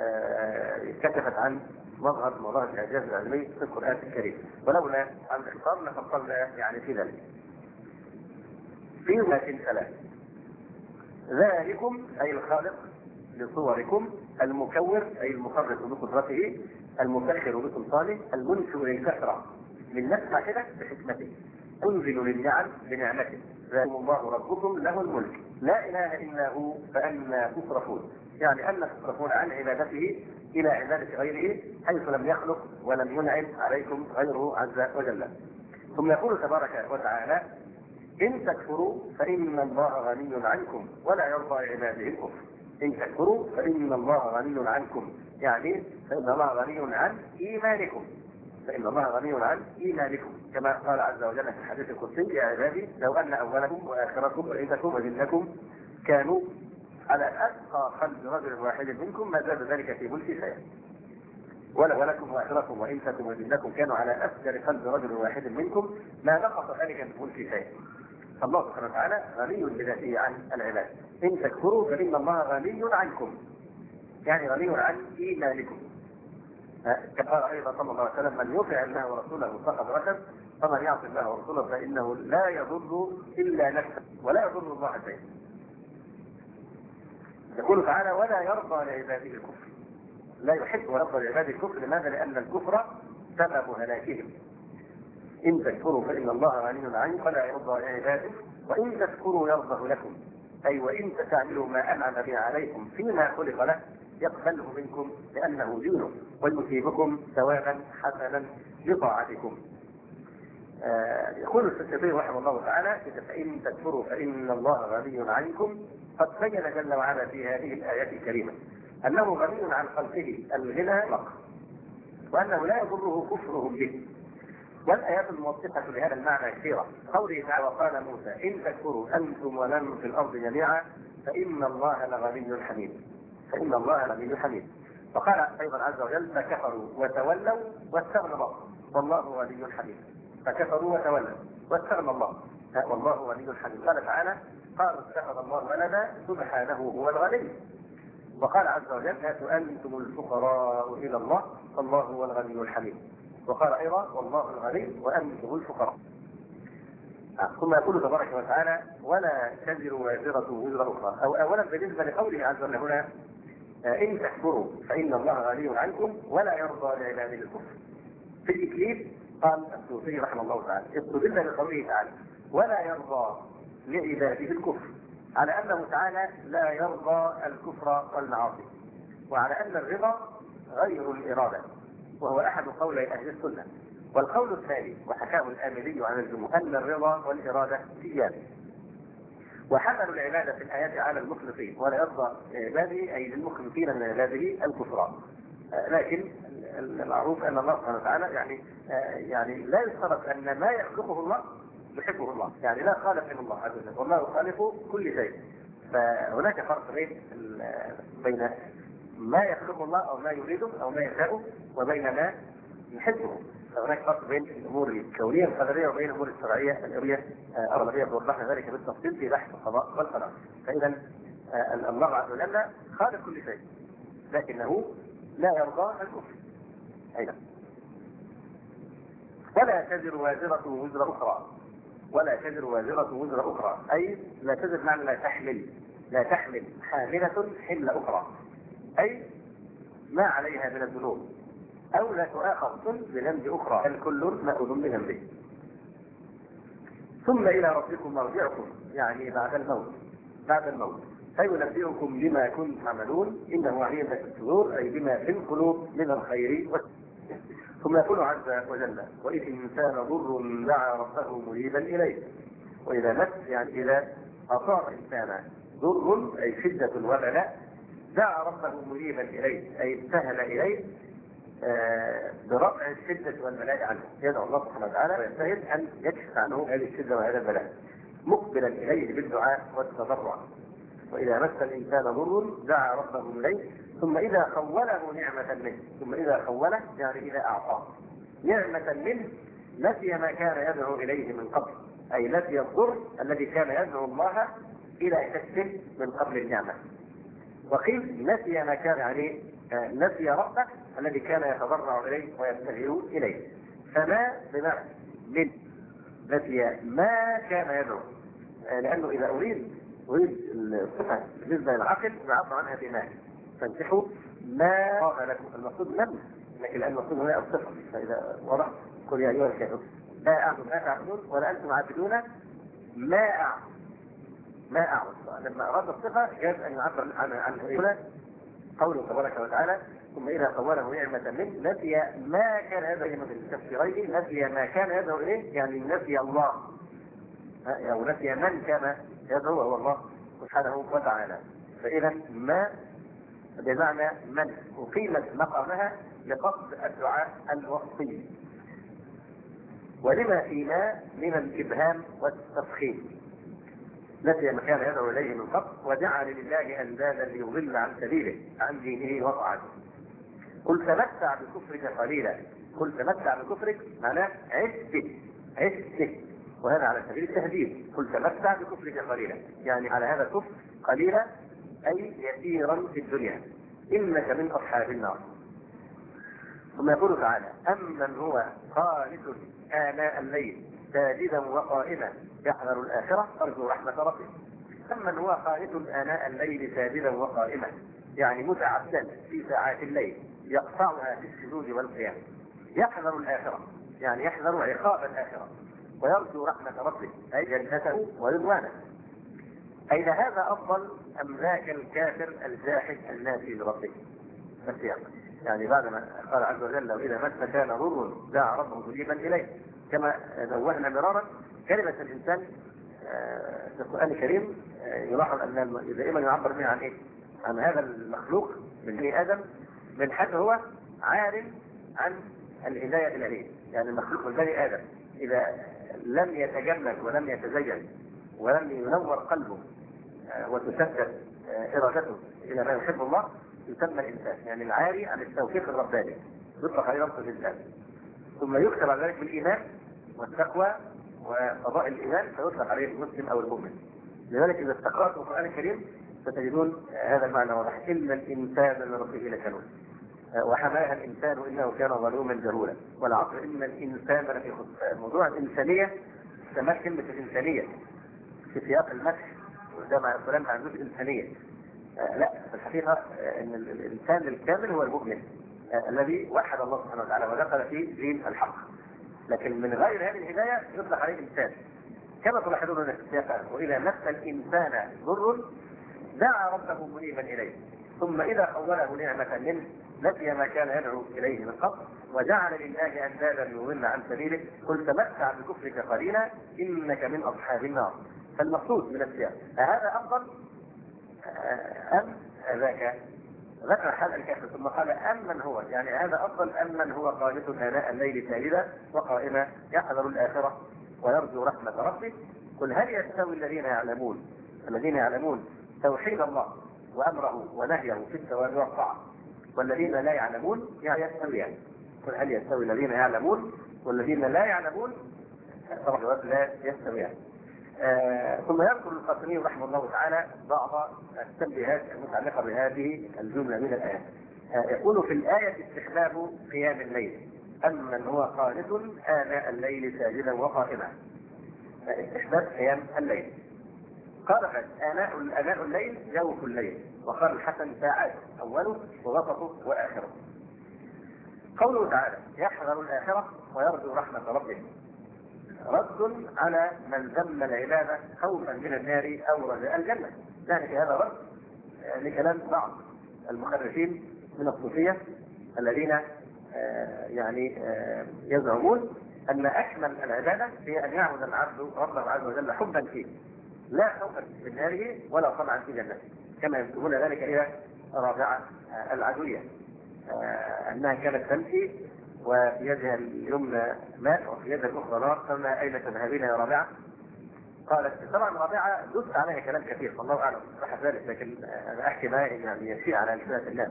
كشفت عن مظهر الإعجاز العلمي في القرآن الكريم، ولولا عن الإخبار لفصلنا يعني في ذلك. في ظلمات 3 ذلكم أي الخالق لصوركم، المكور أي المفرط بقدرته، المسخر بسلطانه، المنشئ للكثرة من نفسه كده بحكمته، انزل للنعم بنعمته، ذلكم الله ربكم له الملك لا اله الا هو فأنا تصرفون. يعني ان تصرفون عن عبادته الى عباده غيره حيث لم يخلق ولم ينعم عليكم غيره عز وجل. ثم يقول تبارك وتعالى: ان تكفروا فان الله غني عنكم ولا يرضى لعباده الكفر. ان تكفروا فان الله غني عنكم، يعني فان الله غني عن ايمانكم، فإن الله غني عن إيمانكم، كما قال عز وجل في الحديث القدسي: يا عبادي لو أن أولكم وآخركم وإنسكم وجنكم كانوا على أتقى قلب رجل واحد منكم ما زاد ذلك في ملك شيئا. ولكم وآخركم وإنسكم وجنكم كانوا على أفجر قلب رجل واحد منكم ما نقص ذلك من ملك شيئا. الله سبحانه وتعالى غني بذاته عن العباد. إن تكفروا فإن الله غني عنكم، يعني غني عن إيمانكم. كما قال ايضا صلى الله عليه وسلم: من يطع الله ورسوله فقد رشد، فمن يعصي الله ورسوله فانه لا يضر الا نفسه ولا يضر الله شيئا. يقول تعالى: ولا يرضى لعباده الكفر، لا يحب ويرضى لعباده الكفر. لماذا؟ لان الكفر سبب هلاكهم. ان تكفروا فان الله غني عنكم ولا يرضى لعباده وان تشكروا يرضه لكم، اي وان تعملوا ما انعم به عليكم فيما خلق له يقبله منكم لأنه دينه ويثيبكم ثوابا حسنا لطاعتكم. يقول الشافعي رحمه الله تعالى: فإن تكفروا فإن الله غني عنكم. قد بين جل وعلا في هذه الآيات الكريمة أنه غني عن خلقه الغنى مطلق، وأنه لا يضره كفرهم به. والآيات الموضحة لهذا المعنى كثيرة. قوله تعالى: وقال موسى: إن تكفروا أنتم ومن في الأرض جميعا فإن الله لغني حميد. فإن الله غني حميد. وقال أيضا عز وجل: فكفروا وتولوا واستغنى الله والله غني حميد. فكفروا وتولوا واستغنى الله والله غني حميد. قال تعالى: قالوا اتخذ الله ولدا سبحانه هو الغني. وقال عز وجل: أنتم الفقراء إلى الله والله هو الغني الحميد. وقال أيضا: والله الغني وأنتم الفقراء. ثم يقول تبارك وتعالى: ولا تزر وازرة وزر أخرى. أو أولا بالنسبة لقوله عز وجل هنا: إن تكفروا فإن الله غني عنكم ولا يرضى لعباده الكفر. في الإكليل قال السوسي رحمه الله تعالى: استدل بقوله تعالى: ولا يرضى لعباده الكفر، على أنه تعالى لا يرضى الكفر والمعاصي، وعلى أن الرضا غير الإرادة، وهو أحد قولي أهل السنة. والقول الثاني وحكاه الآملي عن الجمهور أن الرضا والإرادة سيان، وحملوا العبادة في الآيات على المخلصين ولا يرضى عباده أي للمخلصين من عباده الكفراء. لكن المعروف أن الله سبحانه وتعالى يعني لا يشترط أن ما يخلقه الله يحبه الله، يعني لا خالق من الله عز وجل، والله خالق كل شيء. فهناك فرق بين ما يخلقه الله أو ما يريده أو ما يشاءه وبين ما يحبه. فهناك فرق بين الامور الكونيه القدريه وبين الامور الشرعيه الامريه الرغبيه، ووضحنا ذلك بالتفصيل في بحث القضاء والقدر. فاذا الله عز وجل خالق كل شيء لكنه لا يرضى الكفر. ايضا ولا تزر وازره وزر اخرى. ولا تزر وازره وزر اخرى اي لا تزر معنى لا تحمل حامله حمل اخرى، اي ما عليها من الذنوب، أو لا تؤاخذ بذنب أخرى، الكل مأخوذ بذنبه. ثم إلى ربكم مرجعكم، يعني بعد الموت فينبئكم بما كنتم تعملون إنه عليم بالصدور، أي بما في القلوب من الخير ثم يقول عز وجل: وإذ الإنسان ضر دعا ربه منيبا إليه. وإذا مس يعني إذا أصاب إنسانا ضر أي شدة وبلاء دعا ربه منيبا إليه أي ابتهل إليه برفع الشدة والبلاء عنه، يدعو الله سبحانه وتعالى ويجتهد أن يكشف عنه هذه الشدة وهذا البلاء مقبلا إليه بالدعاء والتضرع. وإذا مس الإنسان ضر دعا ربه إليه ثم إذا خوله نعمة منه. ثم إذا خوله يعني إذا أعطاه نعمة منه نسي ما كان يدعو إليه من قبل، أي نسي الضر الذي كان يدعو الله إلى كشفه من قبل النعمة. وقيل نسي ما كان عليه، نسي ربه الذي كان يتضرع إليه ويبتهل إليه. فما بمعنى من نسي ما كان يدعو، لأنه إذا أريد الصفة بالنسبة للعقل نعبر عنها بما، فانكحوا ما طاب لكم. المقصود من، لكن الآن المقصود هنا الصفة، فإذا وضع قل يا أيها الكافرون لا أعبد ما تعبدون ولا أنتم عابدون ما أعبد. لما أراد الصفة جاز أن يعبر عنه هنا قوله تبارك وتعالى ثم إذا قوله نعمة منه نسي ما كان يدعو إليه من تفسيرين، نسي ما كان يدعو إليه يعني نسي الله، أو نسي من كان يدعو وهو الله سبحانه وتعالى. فإذا ما بمعنى من أقيمت مقامها لقصد الدعاء الوصفي، ولما فيما من الإبهام والتفخيم. نسي ما كان يدعو إليه من قبل وجعل لله أندادا ليضل عن سبيله عن دينه وطاعته. قل تمتع بكفرك قليلا، قل تمتع بكفرك معناه عشت، وهذا على سبيل التهديد. قل تمتع بكفرك قليلا يعني على هذا الكفر قليلا أي يسيرا في الدنيا، إنك من أصحاب النار. ثم يقول تعالى أمن هو قانت آناء الليل ساجدا وقائما يحذر الآخرة أرجو رحمة ربه. أمن هو قانت آناء الليل ساجدا وقائما يعني متعبدا في ساعات الليل يقطعها في السجود والقيام، يحذر الآخرة يعني يحذر عقاب الآخرة، ويرجو رحمة ربه أي جنته ورضوانه. أين هذا أفضل أم ذاك الكافر الجاحد الناسي لربه؟ فالسياق يعني بعدما قال عز وجل وإذا مس كان ضر دعا ربه منيبا إليه، كما نوهنا مرارا كلمة الإنسان في القرآن الكريم يلاحظ أن دائما يعبر منها عن إيه؟ عن هذا المخلوق من بني آدم من حيث هو عارف عن الهداية الإلهية. يعني المخلوق من بني آدم إذا لم يتجمل ولم يتزين ولم ينور قلبه وتسدد إرادته إلى ما يحب الله يسمى الإنسان، يعني العاري عن التوفيق الرباني يطلق عليه لفظ الإنسان. ثم يكتب على ذلك بالإيمان والتقوى وقضاء الإيمان فيطلق عليه المسلم أو المؤمن. لذلك إذا استقرأت القرآن الكريم ستجدون هذا المعنى واضح: إن الإنسان لربه لكنود وحماها الإنسان إنه كان ظلوما جهولا والعصر إن الإنسان لفي خسران. موضوع الإنسانية سماه كلمة الإنسانية في سياق المدح وده فلان ما عندوش إنسانية. لا، في الحقيقة إن الإنسان الكامل هو المؤمن الذي وحد الله سبحانه وتعالى ودخل في دين الحق. لكن من غير هذه الهداية يطلق عليه إنسان، كما تلاحظون في السياق: وإذا مس الإنسان ضر دعا ربه منيبا إليه ثم إذا خوله نعمة منه نسي ما كان يدعو إليه من قبل وجعل لله أندادا ليضل عن سبيله قل تمتع بكفرك قليلا إنك من أصحاب النار. فالمقصود من السياق هذا أفضل أم ذاك؟ ذكر حال الكافر ثم قال أمن هو، يعني هذا أفضل أمن هو قانت آناء الليل ساجدا وقائما يحذر الآخرة ويرجو رحمة ربه. قل هل يستوي الذين يعلمون توحيد الله وأمره ونهيه في الثواب والطاعة والذين لا يعلمون يعني يستويان؟ قل هل يستوي الذين يعلمون والذين لا يعلمون؟ طبعا لا يستويان. ثم يذكر القاسمي رحمه الله تعالى بعض التنبيهات المتعلقة بهذه الجملة من الآيات. يقول في الآية استحباب قيام الليل، أمن هو قانت آناء الليل ساجدا وقائما. استحباب قيام الليل. قال آناء الليل جوف الليل، وقال الحسن ساعات أوله ووسطه وآخره. قوله تعالى يحذر الآخرة ويرجو رحمة ربه رد على من ذم العبادة خوفا من النار أو رجاء الجنة. ذلك هذا رد لكلام بعض المخرفين من الصوفية الذين يزعمون أن أكمل العبادة هي أن يعبد العبد ربه عز وجل حبا فيه لا خوفا من ناره ولا طمعا في جنته، كما ينسبون ذلك إلى رابعة العدوية أنها كانت تمشي وفي يدها اليمنى ماء وفي يدها الأخرى نار، فما أين تذهبين يا رابعة؟ قالت طبعا رابعة دس عليها كلام كثير فالله أعلم صح ذلك، لكن أنا أحكي ما يشيع على لسان الناس.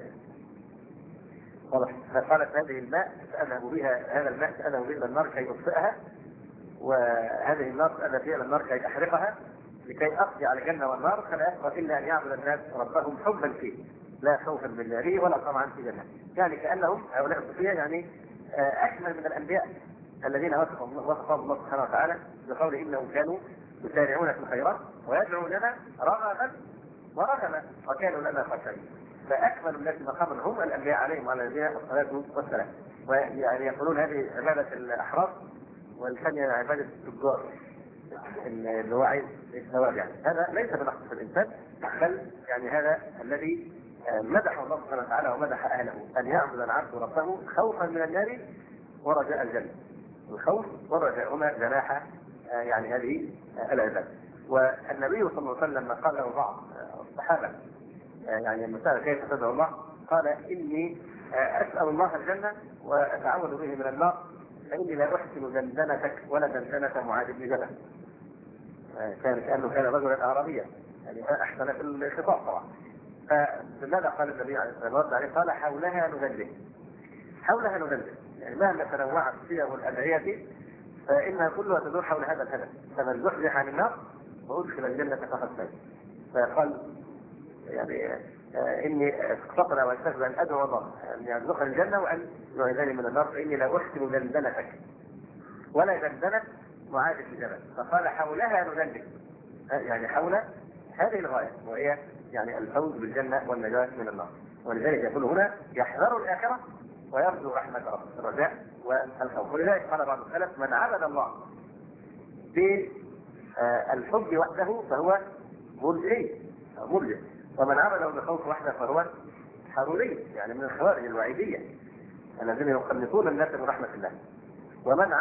فقالت هذه الماء سأذهب بها، هذا الماء سأذهب بها النار كي أطفئها، وهذه النار سأذهب بها النار كي أحرقها لكي أقضي على الجنة والنار، فلا يبقى إلا أن يعبد الناس ربهم حبا فيه لا خوفا من ناره ولا طمعا في جنته. يعني كأنهم هؤلاء الصوفية أكمل من الأنبياء الذين وصفهم الله سبحانه وتعالى بقوله إنهم كانوا يسارعون في الخيرات ويدعوننا رغبا ورهبا وكانوا لنا خاشعين. فاكمل الناس مقاما هم الانبياء عليهم وعلى نبينا الصلاه والسلام. ويعني يقولون هذه عباده الاحرار والثانيه عباده التجار اللي هو عايز الثواب. يعني هذا ليس بنقص في الانسان، بل يعني هذا الذي مدح الله سبحانه وتعالى ومدح اهله، ان يعبد العبد ربه خوفا من النار ورجاء الجنه. الخوف والرجاء هما جناح يعني هذه العباده. والنبي صلى الله عليه وسلم لما قال له بعض الصحابه يعني المسألة كيف تدعو الله؟ قال إني أسأل الله الجنة وأتعوذ به من النار، فإني لا أحسن دندنتك ولا دندنة معاذ بن جبل. كان رجلا أعرابيا، يعني ما أحسن في الخطاب طبعا. فماذا قال النبي عليه الصلاة والسلام؟ قال حولها ندندن. حولها ندندن، يعني مهما تنوعت صيغ الأدعية فإنها كلها تدور حول هذا الهدف. فمن زحزح عن النار وأدخل الجنة فقد فاز. فقال يعني اني استقطر واستخدم ان ادعو الله ان يرزقني الجنه وان يعيذني من النار، فاني لا احسن دندنتك ولا دندنت معاذ بن جبل. فقال حولها ندندن، يعني حول هذه الغايه وهي يعني الفوز بالجنه والنجاه من النار. ولذلك يقول هنا يحذر الاخره ويرجو رحمه ربه، الرجاء والخوف. ولذلك قال بعض السلف من عبد الله بالحب وحده فهو مرجئ، ومن عبده بخوف وحده فهو حروري، يعني من الخوارج الوعيديه الذين يقنطون الناس من رحمه الله. ومن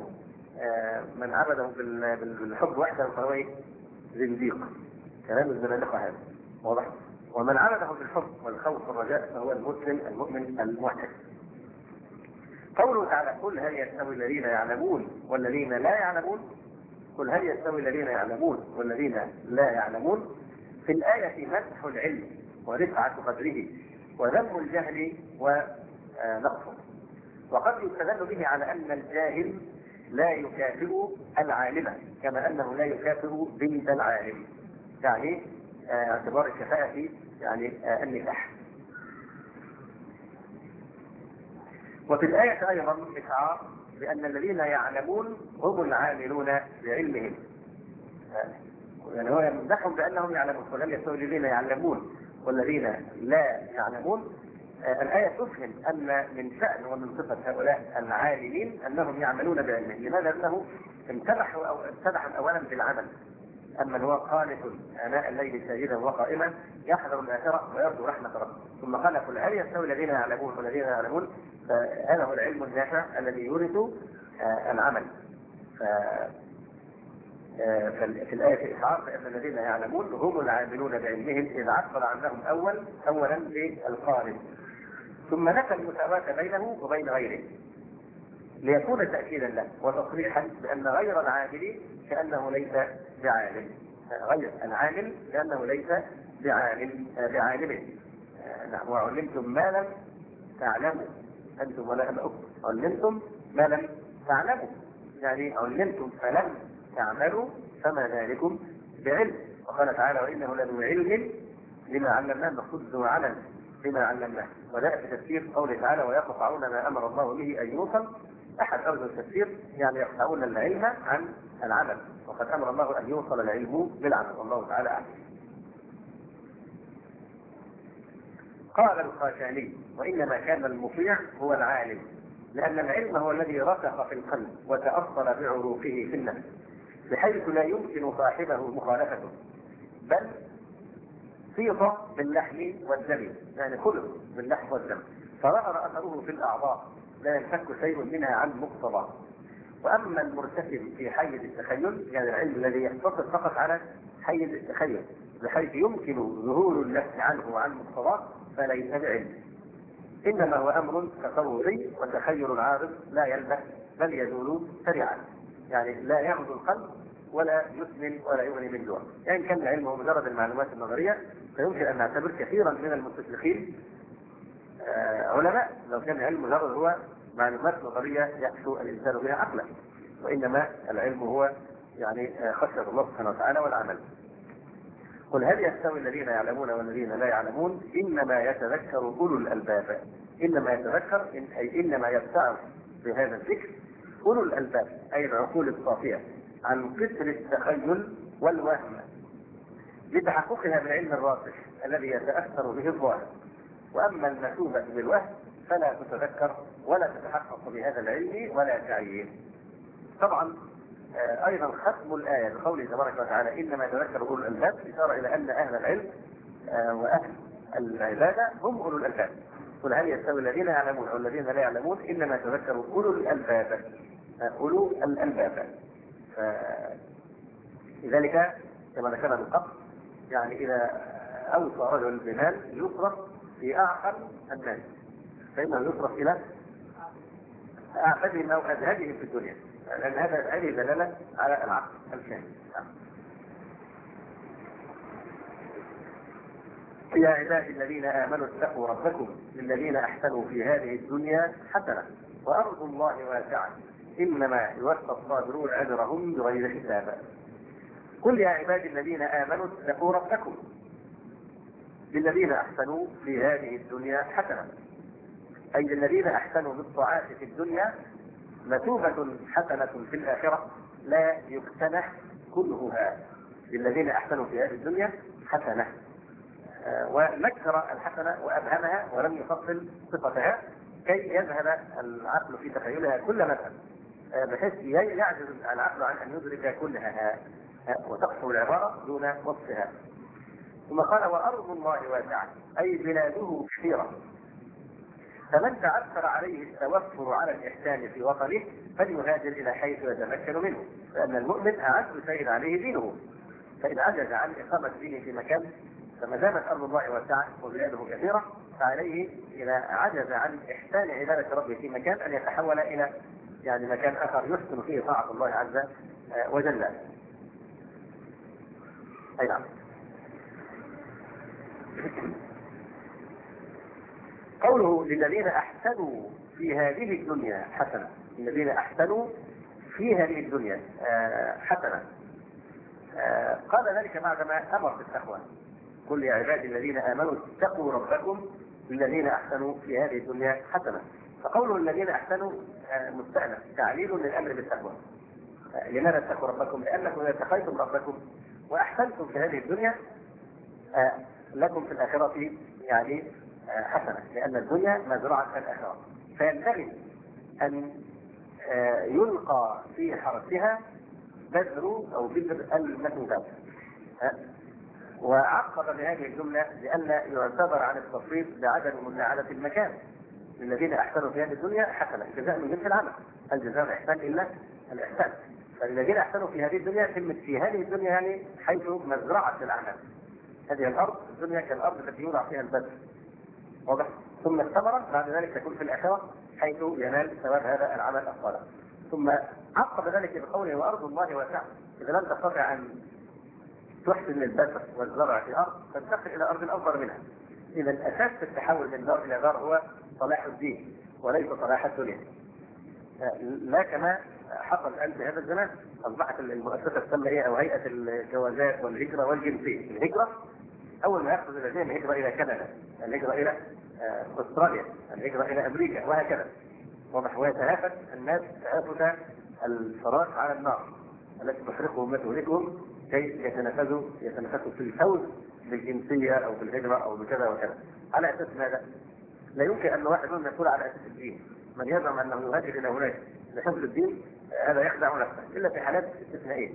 عبده بالحب وحده فهو زنديق، كلام الزنادقه هذا واضح. ومن عبده بالحب والخوف والرجاء فهو المسلم المؤمن الموحد. قوله تعالى قل هل يستوي الذين يعلمون والذين لا يعلمون، قل هل يستوي الذين يعلمون والذين لا يعلمون، في الآية مدح العلم ورفعة قدره وذم الجهل ونقصه. وقد يستدل به على أن الجاهل لا يكافئ العالم كما أنه لا يكافئ بنت العالم، يعني اعتبار الكفاءة في يعني النكاح. وفي الآية أيضا إشعار بأن الذين يعلمون هم العاملون بعلمهم، يعني هو يمدحهم بأنهم يعلمون. ولم يستوي الذين يعلمون والذين لا يعلمون. الآية تفهم أن من شأن ومن صفة هؤلاء العالمين أنهم يعملون بعلمهم. لماذا؟ لأنه امتدحوا أولا بالعمل. أما هو قانت آناء الليل ساجدا وقائما يحذر الآخرة ويرجو رحمة ربه، ثم قال قل هل يستوي الذين يعلمون والذين لا يعلمون، فهذا هو العلم النافع الذي يورث العمل. في الآية إشعار بأن الذين يعلمون هم العاملون بعلمهم، إذ عبر عنهم أولا للقارئ، ثم نفى المساواة بينه وبين غيره ليكون تأكيدا له وتصريحا بأن غير العامل كأنه ليس بعالم، غير العامل كأنه ليس بعالم. نعم. وعلمتم ما لم تعلموا أنتم ولا أنا أكتب، علمتم ما لم تعلموا، يعني علمتم فلم تعملوا فما ذلكم بعلم. وقال تعالى وإنه لذو علم لما علمناه، المقصود ذو عمل بما علمناه. وذلك في تفسير قوله تعالى ويقطعون ما أمر الله به أن يوصل. أحد أوجه التفسير يعني يقطعون العلم عن العمل، وقد أمر الله أن يوصل العلم بالعمل، والله تعالى أعلم. قال الخاشاني وإنما كان المطيع هو العالم، لأن العلم هو الذي رسخ في القلب وتأصل بعروقه في النفس بحيث لا يمكن صاحبه مخالفته، بل صيغ باللحم والدم، يعني خلق باللحم والدم، فظهر أثره في الأعضاء لا ينفك شيء منها عن مقتضاه. وأما المرتكب في حيز التخيل، يعني العلم الذي يقتصر فقط على حيز التخيل بحيث يمكن ظهور النفس عنه وعن مقتضاه، فليس بعلم، إنما هو أمر تصوري وتخيل عارض لا يلبث بل يزول سريعا، يعني لا يغزو القلب ولا يسمن ولا يغني من جوع. يعني كان العلم هو مجرد المعلومات النظرية فيمكن أن نعتبر كثيرا من المستشرقين علماء، لو كان العلم مجرد هو معلومات نظرية يحشو الإنسان بها عقلا، وإنما العلم هو يعني خشية الله سبحانه وتعالى والعمل. قل هل يستوي الذين يعلمون والذين لا يعلمون إنما يتذكر أولو الألباب. إنما يتذكر أي إنما يبتعد بهذا الذكر أولو الألباب، أي العقول الصافية عن كثر التخيل والوهم لتحققها بالعلم الراسخ الذي يتأثر به الظاهر واما المثوبه بالوهم فلا تتذكر ولا تتحقق بهذا العلم ولا تعيين. طبعا ايضا ختم الايه بقوله تبارك وتعالى انما يتذكر اولو الالباب اشاره الى ان اهل العلم واهل العباده هم اولو الالباب. قل هل يستوي الذين يعلمون او الذين لا يعلمون انما يتذكر اولو الالباب. اولو الالباب. لذلك كما ذكرنا من قبل يعني اذا اوصى رجل بمال يصرف في اعقل الناس فانه يصرف الى اعقدهم او ازهدهم في الدنيا، لان هذه دلاله على العقل الكامل. يا عبادي الذين امنوا اتقوا ربكم للذين احسنوا في هذه الدنيا حسنه وارض الله واسعه انما يوفى الصابرون اجرهم بغير حساب. قل يا عبادي الذين امنوا اتقوا ربكم للذين احسنوا في هذه الدنيا حسنه، اي للذين احسنوا بالطاعات في الدنيا مثوبه حسنه في الاخره لا يقتنح كلها. للذين احسنوا في هذه الدنيا حسنه، ونكر الحسنه وابهمها ولم يفصل صفتها كي يذهب العقل في تخيلها كل مذهب بحيث يعجز العقل عن ان يدرك كلها وتقصر العباره دون وصفها. ثم قال وارض الله واسعه اي بلاده كثيره، فمن تعثر عليه التوفر على الاحسان في وطنه فليهاجر الى حيث يتمكن منه، لان المؤمن اعز شيء عليه دينه، فإن عجز عن إقامة دينه في مكان فما دامت أرض الله واسعة وبلاده كثيرة فعليه إذا عجز عن إحسان عبادة ربه في مكان أن يتحول إلى يعني مكان آخر يحسن فيه طاعة الله عز وجل. أي نعم. قوله للذين أحسنوا في هذه الدنيا حسنة، الذين أحسنوا في هذه الدنيا حسنة، قال ذلك بعدما أمر بالتقوى. قل يا عبادي الذين آمنوا اتقوا ربكم للذين أحسنوا في هذه الدنيا حسنة. فقوله الذين أحسنوا مستأنف تعليل للأمر بالتقوى. لماذا اتقوا ربكم؟ لأنكم إذا اتقيتم ربكم وأحسنتم في هذه الدنيا لكم في الآخرة يعني حسنة، لأن الدنيا مزرعة الآخرة، فينبغي أن يلقى في حرسها بذر أو بذر المثوبات. وعقب بهذه الجملة لأن يعتبر عن التصريف بعدم مساعدة المكان. الذين أحسنوا في هذه الدنيا حسنة، الجزاء من جنس العمل، الجزاء الإحسان إلا الإحسان. فالذين أحسنوا في هذه الدنيا كلمة في هذه الدنيا يعني حيث مزرعة الأعمال. هذه الأرض الدنيا كالأرض التي يوضع فيها البذر، واضح؟ ثم الثمرة بعد ذلك تكون في الآخرة حيث ينال ثواب هذا العمل الصالح. ثم عقب ذلك بقوله وأرض الله واسعة. إذا لم تستطع أن تحسن البذر والزرع في أرض فانتقل إلى أرض أفضل منها. إذا الأساس في التحول من دار إلى دار هو صلاح الدين وليس صلاح الدنيا. لا كما حصل الآن في هذا الزمان، أصبحت المؤسسة تسمى أو هيئة الجوازات والهجرة والجنسية. الهجرة أول ما يقصد الذين الهجرة إلى كندا، الهجرة إلى أستراليا، الهجرة إلى أمريكا وهكذا. واضح؟ ويتهافت الناس تهافت الفراش على النار التي تحرقهم وتهلكهم كي يتنافسوا في الفوز بالجنسية أو بالهجرة أو بكذا وكذا. على أساس ماذا؟ لا يمكن أن واحد منهم يقول على أساس الدين. من يزعم أنه يهاجر إلى هناك لحفظ الدين هذا يخدع نفسه إلا في حالات استثنائية،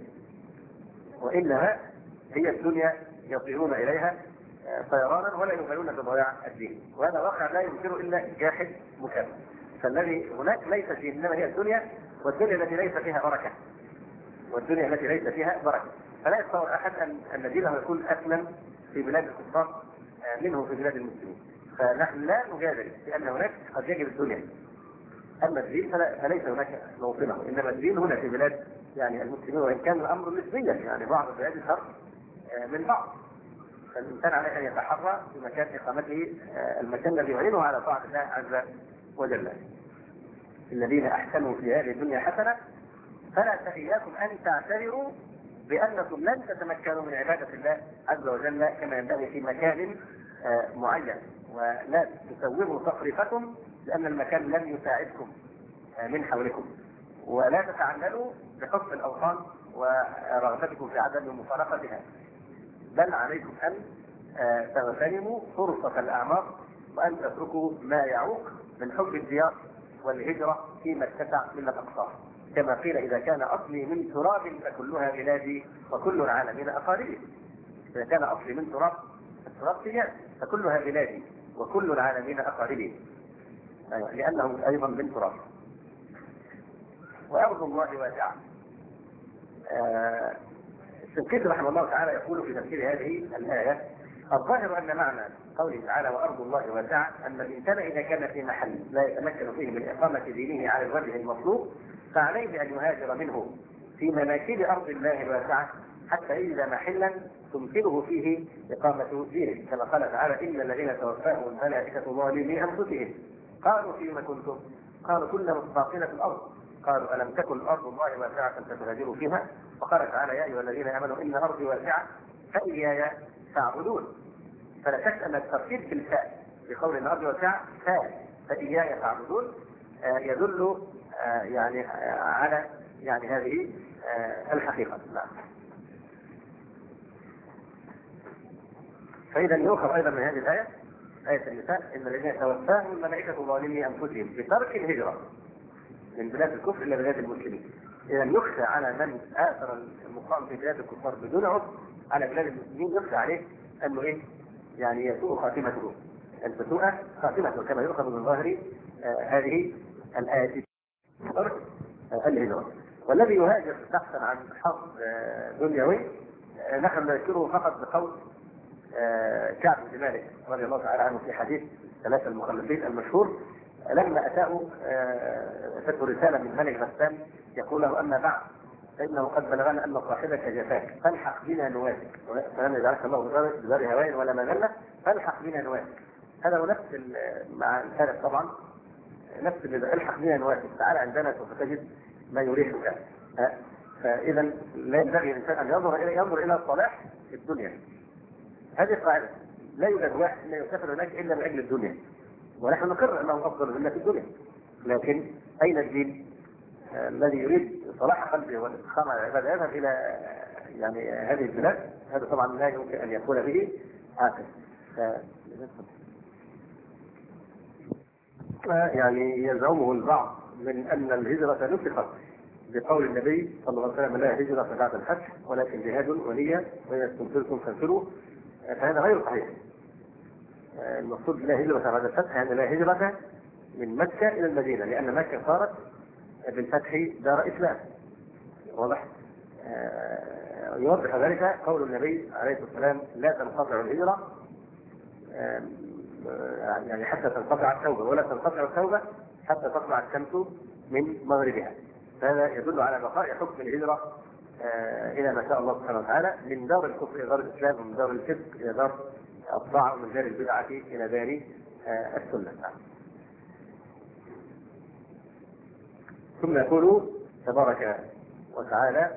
وإنما هي الدنيا يطيرون إليها طيرانا ولا يبالون بضياع الدين، وهذا واقع لا ينكره إلا جاحد مكابر. فالذي هناك ليس فيه إنما هي الدنيا، والدنيا التي ليس فيها بركة، والدنيا التي ليس فيها بركة. فلا يتصور أحد أن دينه يكون أسلم في بلاد الكفار منه في بلاد المسلمين. فنحن لا نجادل لأن هناك قد يجب الدنيا، أما الدين فليس هناك موطنه، إنما الدين هنا في بلاد يعني المسلمين، وإن كان الأمر نسبيا يعني بعض البلاد الشرق من بعض. فالإنسان عليه أن يتحرى في مكان إقامته المكان الذي يعينه على طاعة الله عز وجل. الذين أحسنوا في هذه الدنيا حسنة فلا تخياكم أن تعتبروا بأنكم لن تتمكنوا من عبادة الله عز وجل كما ينبغي في مكان معين، ولا تسوغوا تصريفكم لأن المكان لن يساعدكم من حولكم، ولا تتعللوا بحب الأوطان ورغبتكم في عدم مفارقتها، بل عليكم أن تغتنموا فرصة الأعمار وأن تتركوا ما يعوق من حب الديار والهجرة فيما اتسع من الأقطار، كما قيل إذا كان أصلي من تراب فكلها بلادي وكل العالمين أقاربي. إذا كان أصلي من تراب، التراب سيان، فكلها بلادي وكل العالمين أقاربي، لأنه أيضا من تراب. وأرض الله واسعة. الشنقيطي رحمه الله تعالى يقول في تفسير هذه الآية: الظاهر أن معنى قوله تعالى وأرض الله واسعة أن الإنسان إذا كان في محل لا يتمكن فيه من إقامة دينه على الوجه المطلوب فعليه أن يهاجر منه في مناكب أرض الله الواسعة حتى يجد محلا تمكنه فيه إقامة دينه، كما قال تعالى: إن الذين توفاهم الملائكة ظالمي أنفسهم قالوا فيما كنتم؟ قالوا كنا مستضعفين في الأرض، قالوا ألم تكن أرض الله واسعة فتهاجروا فيها؟ وقال تعالى: يا أيها الذين آمنوا إن أرضي واسعة فإياي فاعبدون. فلا شك أن الترتيب في الفاء بقول إن أرضي واسعة فإياي فاعبدون يدل يعني على يعني هذه الحقيقة. فإذا يؤخذ أيضا من هذه الآية، آية النساء: إن الذين توفاهم الملائكة ظالمي أنفسهم بترك الهجرة من بلاد الكفر إلى بلاد المسلمين. إذا يخشى على من آثر المقام في بلاد الكفار بدون عذر على بلاد المسلمين، يخشى عليه أنه إيه؟ يعني يسوء خاتمته، أن تسوء خاتمته، كما يؤخذ من ظاهر هذه الآية ترك الهجرة. والذي يهاجر بحثا عن حظ دنيوي نحن نذكره فقط بقول كعب بن مالك رضي الله تعالى عنه في حديث ثلاثة المخلفين المشهور: لما أتاه رسالة من ملك غسان يقول له: أما بعد فإنه قد بلغنا أن صاحبك جفاك فالحق بنا نوافق، فلم يجعلك الله بدار هوائل ولا مذلة، فالحق بنا نوافق. هذا هو نفس مع الثالث طبعا، نفس اللي الحق بنا نوافق، تعال عندنا سوف تجد ما يريحك. فإذا لا ينبغي الإنسان أن ينظر إلى الصلاح في الدنيا. هذه قاعدة، لا يوجد واحد لا يسافر هناك إلا من أجل الدنيا، ونحن نقر أنه أفضل منا في الدنيا، لكن أين الدين؟ الذي يريد صلاح قلبه والاستقامة على العبادة يذهب إلى يعني هذه البلاد، هذا طبعا لا يمكن أن يكون به عاقل. يعني يزعمه البعض من أن الهجرة نسخت بقول النبي صلى الله عليه وسلم: لا هجرة بعد الفتح ولكن جهاد ونية وإذا استنفرتم فانفروا. فهذا غير صحيح. المقصود لا هجرة بعد الفتح يعني لا هجرة من مكة إلى المدينة، لأن مكة صارت بالفتح دار إسلام. واضح؟ يوضح ذلك قول النبي عليه الصلاة والسلام: لا تنقطع الهجرة يعني حتى تنقطع التوبة، ولا تنقطع التوبة حتى تطلع الشمس من مغربها. هذا يدل على بقاء حكم الهجرة إلى ما شاء الله سبحانه وتعالى، من دار الكفر إلى دار الإسلام، ومن دار الفسق إلى دار الطاعة، ومن دار البدعة إلى دار السنة. ثم يقول تبارك وتعالى: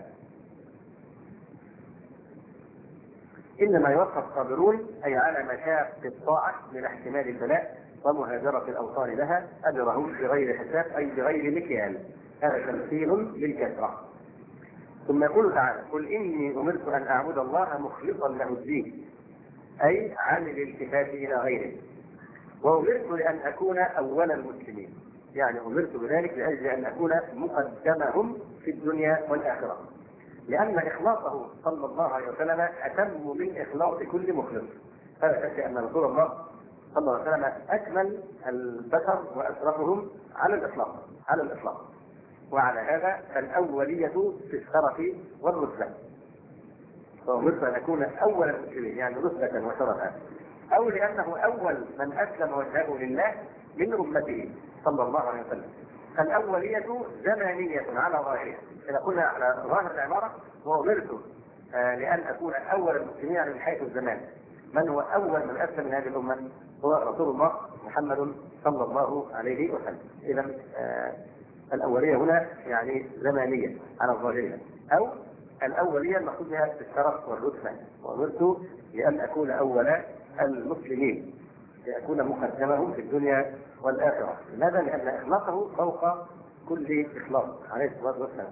إنما يوفى الصابرون أي على مشاق الطاعة من احتمال البلاء ومهاجرة الأوطان لها أجرهم بغير حساب أي بغير مكيال. هذا تمثيل للكثرة. ثم يقول تعالى: قل إني أمرت أن أعبد الله مخلصا له الدين أي عن الالتفات إلى غيره، وأمرت لأن أكون أول المسلمين، يعني أمرت بذلك لأجل أن أكون مقدمهم في الدنيا والآخرة، لأن إخلاصه صلى الله عليه وسلم أتم من إخلاص كل مخلص. فلا شك أن رسول الله صلى الله عليه وسلم أكمل البشر وأشرفهم على الإطلاق. وعلى هذا فالأولية في الشرف والرتبة، فأمرت أن أكون أول المسلمين يعني رتبة وشرفا، أو لأنه أول من أسلم وجهه لله من أمته صلى الله عليه وسلم. فالأولية زمانية على ظاهرها، إذا قلنا على ظاهر العبارة وأمرت لأن أكون أول المسلمين يعني من حيث الزمان. من هو أول من أسلم من هذه الأمة؟ هو رسول الله محمد صلى الله عليه وسلم. إذا الأولية هنا يعني زمانية على ظاهرها، أو الأولية المقصود بها الشرف والرتبة. وأمرت لأن أكون أول المسلمين، لأكون مقدمهم في الدنيا والآخرة. لماذا؟ لأن إخلاصه فوق كل إخلاص عليه الصلاة والسلام.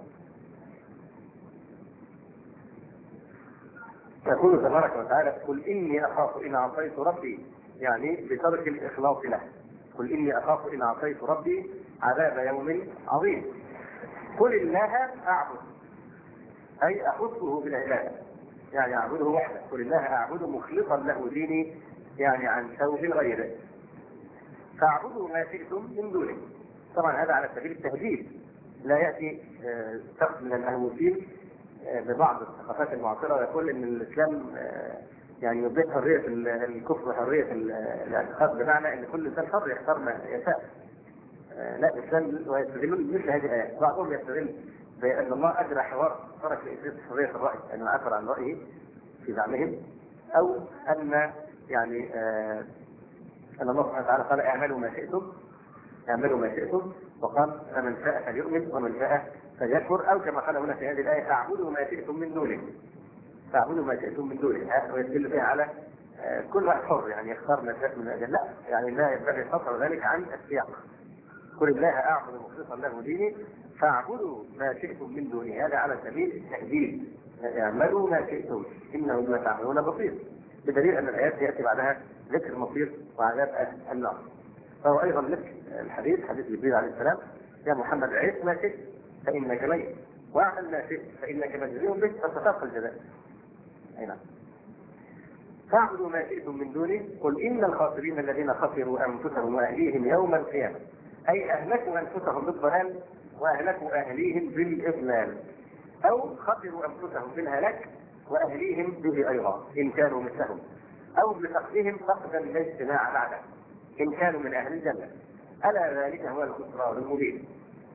يقول تبارك وتعالى: قل إني أخاف إن عصيت ربي يعني بترك الإخلاص له. قل إني أخاف إن عصيت ربي عذاب يوم عظيم. قل الله أعبد، أي أخصه بالعبادة، يعني أعبده وحده. قل الله أعبد مخلصا له ديني، يعني عن شوق غيره. فاعبدوا ما شئتم من دونه. طبعا هذا على سبيل التهديد، لا يأتي شخص من المهووسين ببعض الثقافات المعاصرة ويقول إن الإسلام يعني يضيف حرية الكفر وحرية الاعتقاد، بمعنى أن كل إنسان حر يختار ما يشاء. لا، الإسلام ويستغلون مثل هذه الآيات. بعضهم يستغل بأن الله أجرى حوار ترك لإثبات حرية الرأي، أنه عبر عن رأيه في زعمهم، أو أن يعني أن الله سبحانه وتعالى قال اعملوا ما شئتم، اعملوا ما شئتم، وقال فمن شاء فليؤمن ومن شاء فليكفر، أو كما قال هنا في هذه الآية فاعبدوا ما شئتم من دونه. فاعبدوا ما شئتم من دونه، ويدل فيها على كل واحد حر يعني يختار ما شاء من أجل. لا، يعني لا ينبغي قطع ذلك عن السياق. قل الله أعبد مخلصا له ديني فاعبدوا ما شئتم من دونه، هذا على سبيل التهديد. اعملوا ما شئتم إنه بما تعملون بصير، بدليل أن الآيات يأتي بعدها ذكر المصير وعذاب أهل النار. فهو أيضا مثل الحديث، حديث جبريل عليه السلام: يا محمد عيش ما شئت فإنك ميت، واعمل ما شئت فإنك مجزي به فستلقى الجزاء. أي نعم. فاعبدوا ما شئتم من دونه قل إن الخاسرين الذين خسروا أنفسهم وأهليهم يوم القيامة، أي أهلكوا أنفسهم بالضلال وأهلكوا أهليهم بالإضلال، أو خسروا أنفسهم بالهلاك وأهليهم به أيضا إن كانوا مثلهم، أو بفقدهم فقدا لا اجتماع بعده إن كانوا من أهل الجنة. ألا ذلك هو الخسران المبين.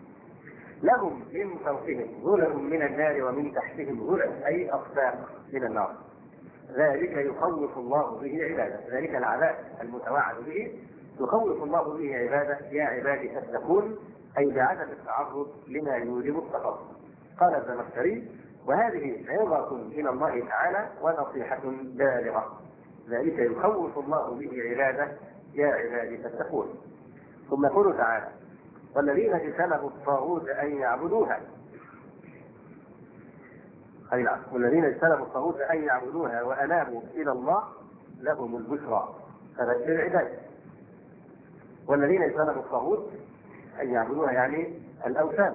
لهم من فوقهم ظلل من النار ومن تحتهم ظلل، أي أطباق من النار. ذلك يخوف الله به عباده، ذلك العذاب المتوعد به يخوف الله به عباده يا عبادي فاتقون، أي بعدم التعرض لما يوجب التقص. قال الزمخشري: وهذه عظة من الله تعالى ونصيحة بالغة. ذلك يخوف الله به عباده يا عبادي فاتقون. ثم يقول تعالى: والذين اجتنبوا الطاغوت أن يعبدوها، أي نعم، والذين اجتنبوا الطاغوت أن يعبدوها وأنابوا إلى الله لهم البشرى فبشر العباد. والذين اجتنبوا الطاغوت أن يعبدوها يعني الأوثان،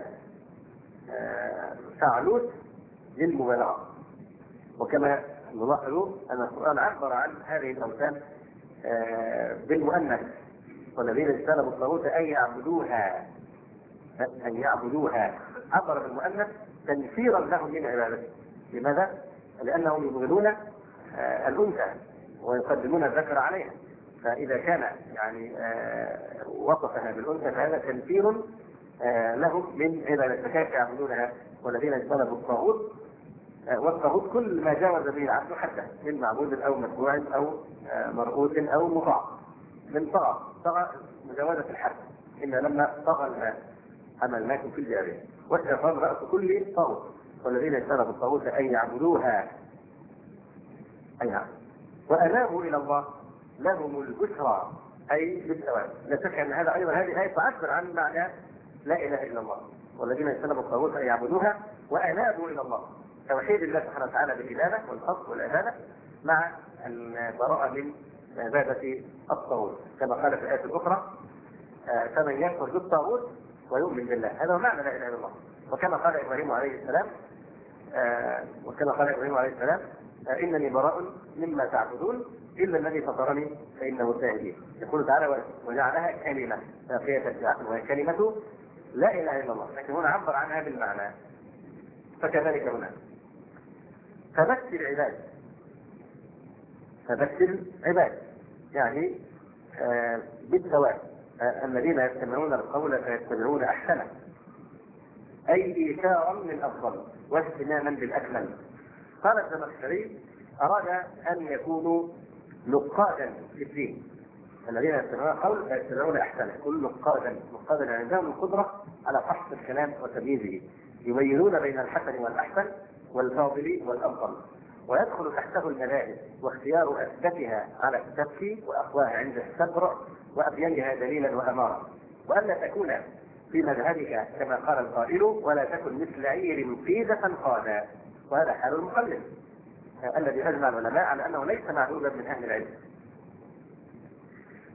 فعلوت للمبالغة. وكما نلاحظ أن القرآن عبر عن هذه الأوثان بالمؤنث: والذين اجتنبوا الطاغوت أن يعبدوها، أن يعبدوها، عبر بالمؤنث تنفيرا لهم من عبادته. لماذا؟ لأنهم يبغضون الأنثى ويقدمون الذكر عليها، فإذا كان يعني وصفها بالأنثى فهذا تنفير لهم من عبادته، فكيف يعبدونها؟ والذين اجتنبوا الطاغوت، والطاغوت كل ما جاوز به العبد حده من معبود أو متبوع أو مرؤوس أو مطاع. من طغى مجاوزة الحد، إن لما طغى الماء حملناكم في الجارية، والشيطان رأس كل طاغوت. والذين اجتنبوا الطاغوت أن يعبدوها، أي نعم، وأنابوا إلى الله لهم البشرى، أي بالثواب. لا شك أن هذا أيضا هذه الآية تعبر عن معنى لا إله إلا الله. والذين اجتنبوا الطاغوت أن يعبدوها وأنابوا إلى الله، توحيد الله سبحانه وتعالى بالعبادة والخلق والعبادة مع البراءة من عبادة الطاغوت، كما قال في الآية الأخرى: فمن يكفر بالطاغوت ويؤمن بالله. هذا هو معنى لا إله إلا الله. وكما قال إبراهيم عليه السلام: إنني براء مما تعبدون إلا الذي فطرني فإنه سيهدين. يقول تعالى: وجعلها كلمة باقية وهي كلمة لا إله إلا الله، لكن هنا عبر عنها بالمعنى. فكذلك هنا فبشر عباد يعني بالثواب، الذين يستمعون القول فيتبعون أحسنه، أي إيثارا للأفضل واهتماما بالأكمل. قال الزمخشري: أراد أن يكونوا نقادا في الدين، الذين يستمعون القول فيتبعون أحسنه. كل نقادا عندهم القدرة على فحص الكلام وتمييزه، يميزون بين الحسن والأحسن والفاضل والأفضل، ويدخل تحته المذاهب واختيار أثبتها على التبكي وأقواها عند السبر وأبينها دليلا وأمارا، وألا تكون في مذهبك كما قال القائل: ولا تكن مثل عير قيدة قادا. وهذا حال المقلد الذي أجمع العلماء على أنه ليس معدودا من أهل العلم.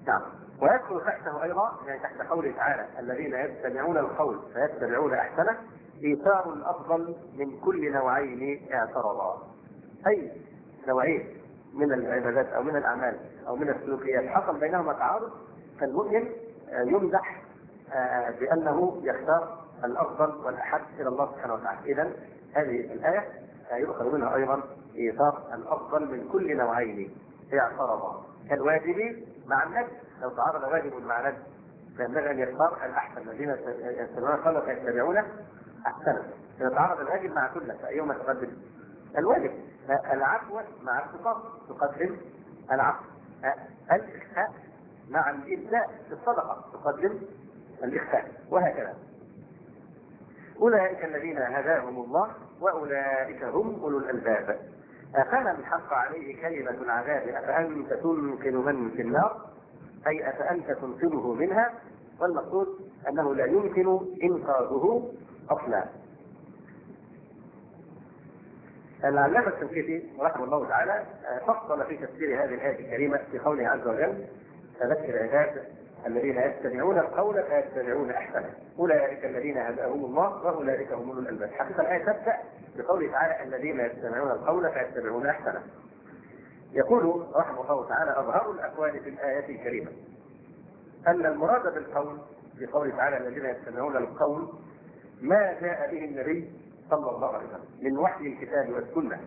نعم. ويدخل تحته أيضا، يعني تحت قوله تعالى الذين يستمعون القول فيتبعون أحسنه، إيثار الأفضل من كل نوعين اعترضا. أي نوعين من العبادات أو من الأعمال أو من السلوكيات حصل بينهما تعارض، فالمؤمن يمدح بأنه يختار الأفضل والأحب إلى الله سبحانه وتعالى. إذن هذه الآية يؤخذ منها أيضا إيثار الأفضل من كل نوعين اعترضا، كالواجب مع الندب. لو تعارض واجب مع ندب فينبغي أن يختار الأحسن، الذين يستمعون القول فيتبعون أحسنه. إذا تعارض الواجب مع سنة فأيهما تقدم؟ الواجب. العفو مع الخطاب تقدم العفو. الإخفاء مع الإبداء في الصدقة تقدم الإخفاء، وهكذا. أولئك الذين هداهم الله وأولئك هم أولو الألباب. أفمن حق عليه كلمة العذاب أفأنت تنقذ من في النار، أي أفأنت تنقذه منها، والمقصود أنه لا يمكن إنقاذه أصلا. العلامة الشنقيطي رحمه الله تعالى فصل في تفسير هذه الآية الكريمة في قوله عز وجل فذكر عباد الذين يستمعون القول فيتبعون أحسنه أولئك الذين هداهم الله وأولئك هم أولو الألباب. حقيقة الآية تبدأ بقوله تعالى الذين يستمعون القول فيتبعون أحسنه. يقول رحمه الله تعالى أظهر الأقوال في الآية الكريمة أن المراد بالقول بقوله تعالى الذين يستمعون القول ما جاء به النبي صلى الله عليه وسلم من وحي الكتاب والسنة.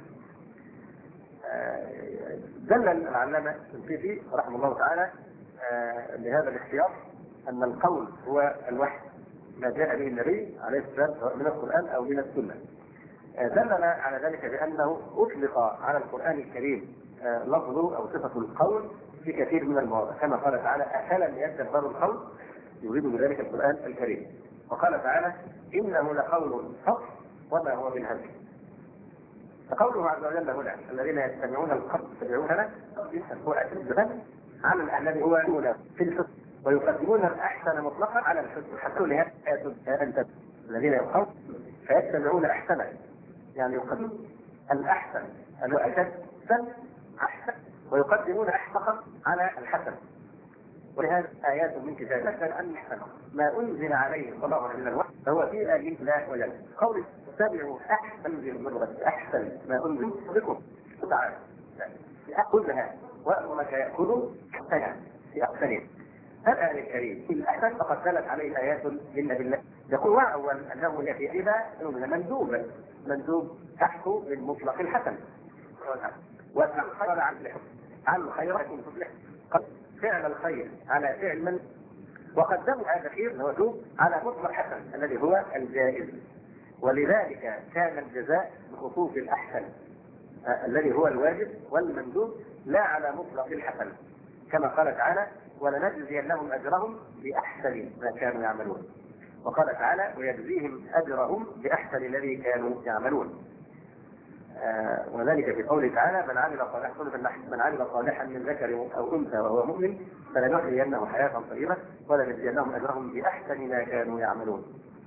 دل العلامة الشنقيطي رحمه الله تعالى لهذا الاختيار أن القول هو الوحي ما جاء به النبي عليه السلام سواء من القرآن أو من السنة. دلنا على ذلك بأنه أطلق على القرآن الكريم لفظه أو صفة القول في كثير من المواضع، كما قال تعالى أفلم يدبروا القول، يريد بذلك القرآن الكريم. وقال تعالى إنه لقول فصل وما هو بالهزل. فقوله عز وجل هنا الذين يستمعون القول يتبعونه هو أشد عن الذي هو في الحسن ويقدمون الأحسن مطلقا على الحسن. حتى لهذا أنت الذين يقول فيتبعون أحسنه، يعني يقدمون الأحسن الأشد أحسن ويقدمون أحسن على الحسن. ولهذا آيات من كتاب مثلا أن ما أنزل عليه صلى الله عليه وسلم فهو في آية لا وجل. قول اتبعوا أحسن بالمدرسة أحسن ما أنزل بكم تعالى يأخذها وأمك يأخذوا أحسنها في أحسنها. الآية الكريم في الأحسن فقد دلت عليه آيات من الله. يقول وأول أنه يأتي إذا مندوب تحت من مطلق الحسن والخير عن الخير يكون تفلح فعل الخير على فعل من، وقدموا هذا الخير الموجود على مطلق حسن الذي هو الجائز. ولذلك كان الجزاء بخصوص الأحسن الذي هو الواجب والمندوب لا على مطلق الحسن، كما قال تعالى ولنجزينهم أجرهم بأحسن ما كانوا يعملون. وقال تعالى ويجزيهم أجرهم بأحسن الذي كانوا يعملون. وذلك في قوله تعالى من عمل صالحا من ذكر أو أنثى وهو مؤمن فلنحيينه حياة طيبة ولنجزينهم أجرهم بأحسن ما كانوا يعملون.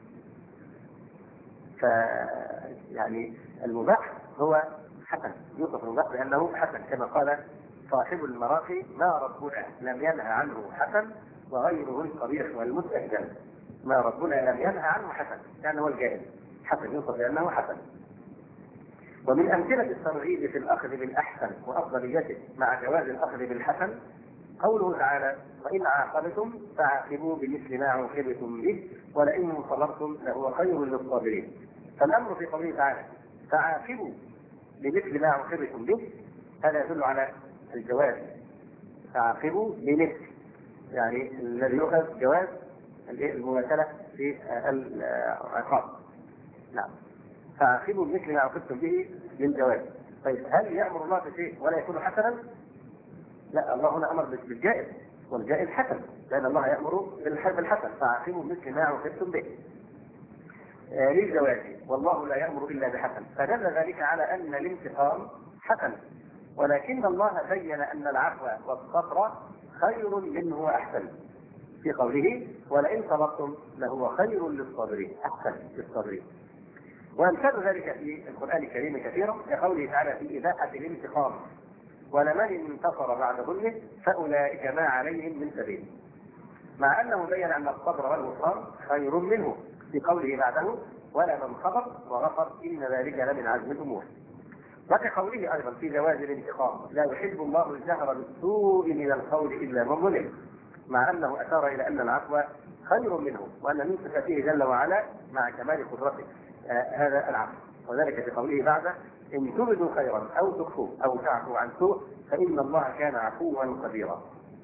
يعني المباح هو حسن، يوصف المباح بأنه حسن كما قال صاحب المراقي ما ربنا لم ينهى عنه حسن وغيره القبيح والمستهجن. ما ربنا لم ينهى عنه حسن لأنه هو الجائز، حسن يوصف بأنه حسن. ومن أمثلة الترغيب في الأخذ بالأحسن وأفضليته مع جواز الأخذ بالحسن قوله تعالى وإن عاقبتم فعاقبوا بمثل ما عوقبتم به ولئن صبرتم لهو خير للصابرين. فالأمر في قوله تعالى فعاقبوا بمثل ما عوقبتم به هذا يدل على الجواز. فعاقبوا بمثل يعني الذي يؤخذ جواز المماثلة في العقاب. نعم فعاقبوا بمثل ما عوقبتم به للجواز. طيب هل يأمر الله بشيء ولا يكون حسنا؟ لا، الله هنا أمر بالجائز والجائز حسن لأن الله يأمر بالحسن فعاقبوا بمثل ما عوقبتم به للجواز والله لا يأمر إلا بحسن. فدل ذلك على أن الانتقام حسن، ولكن الله بين أن العفو والصبر خير منه وأحسن في قوله ولئن صبرتم لهو خير للصابرين أحسن للصابرين. وأمثال ذلك في القرآن الكريم كثيرا كقوله تعالى في إباحة الانتقام ولمن انتصر بعد ظلمه فأولئك ما عليهم من سبيل. مع أنه بين أن الصبر والغفران خير منه في قوله بعده ولمن صبر وغفر إن ذلك لمن عزم الأمور. وكقوله أيضا في جواز الانتقام لا يحب الله الجهر بالسوء من القول إلا من ظلم، مع أنه أشار إلى أن العفو خير منه وأن من صفاته جل وعلا مع كمال قدرته هذا العفو. وذلك في قوله بعده إن تبدوا خيرا أو تخفوه أو تعفوا عن سوء فإن الله كان عفوا قديرا.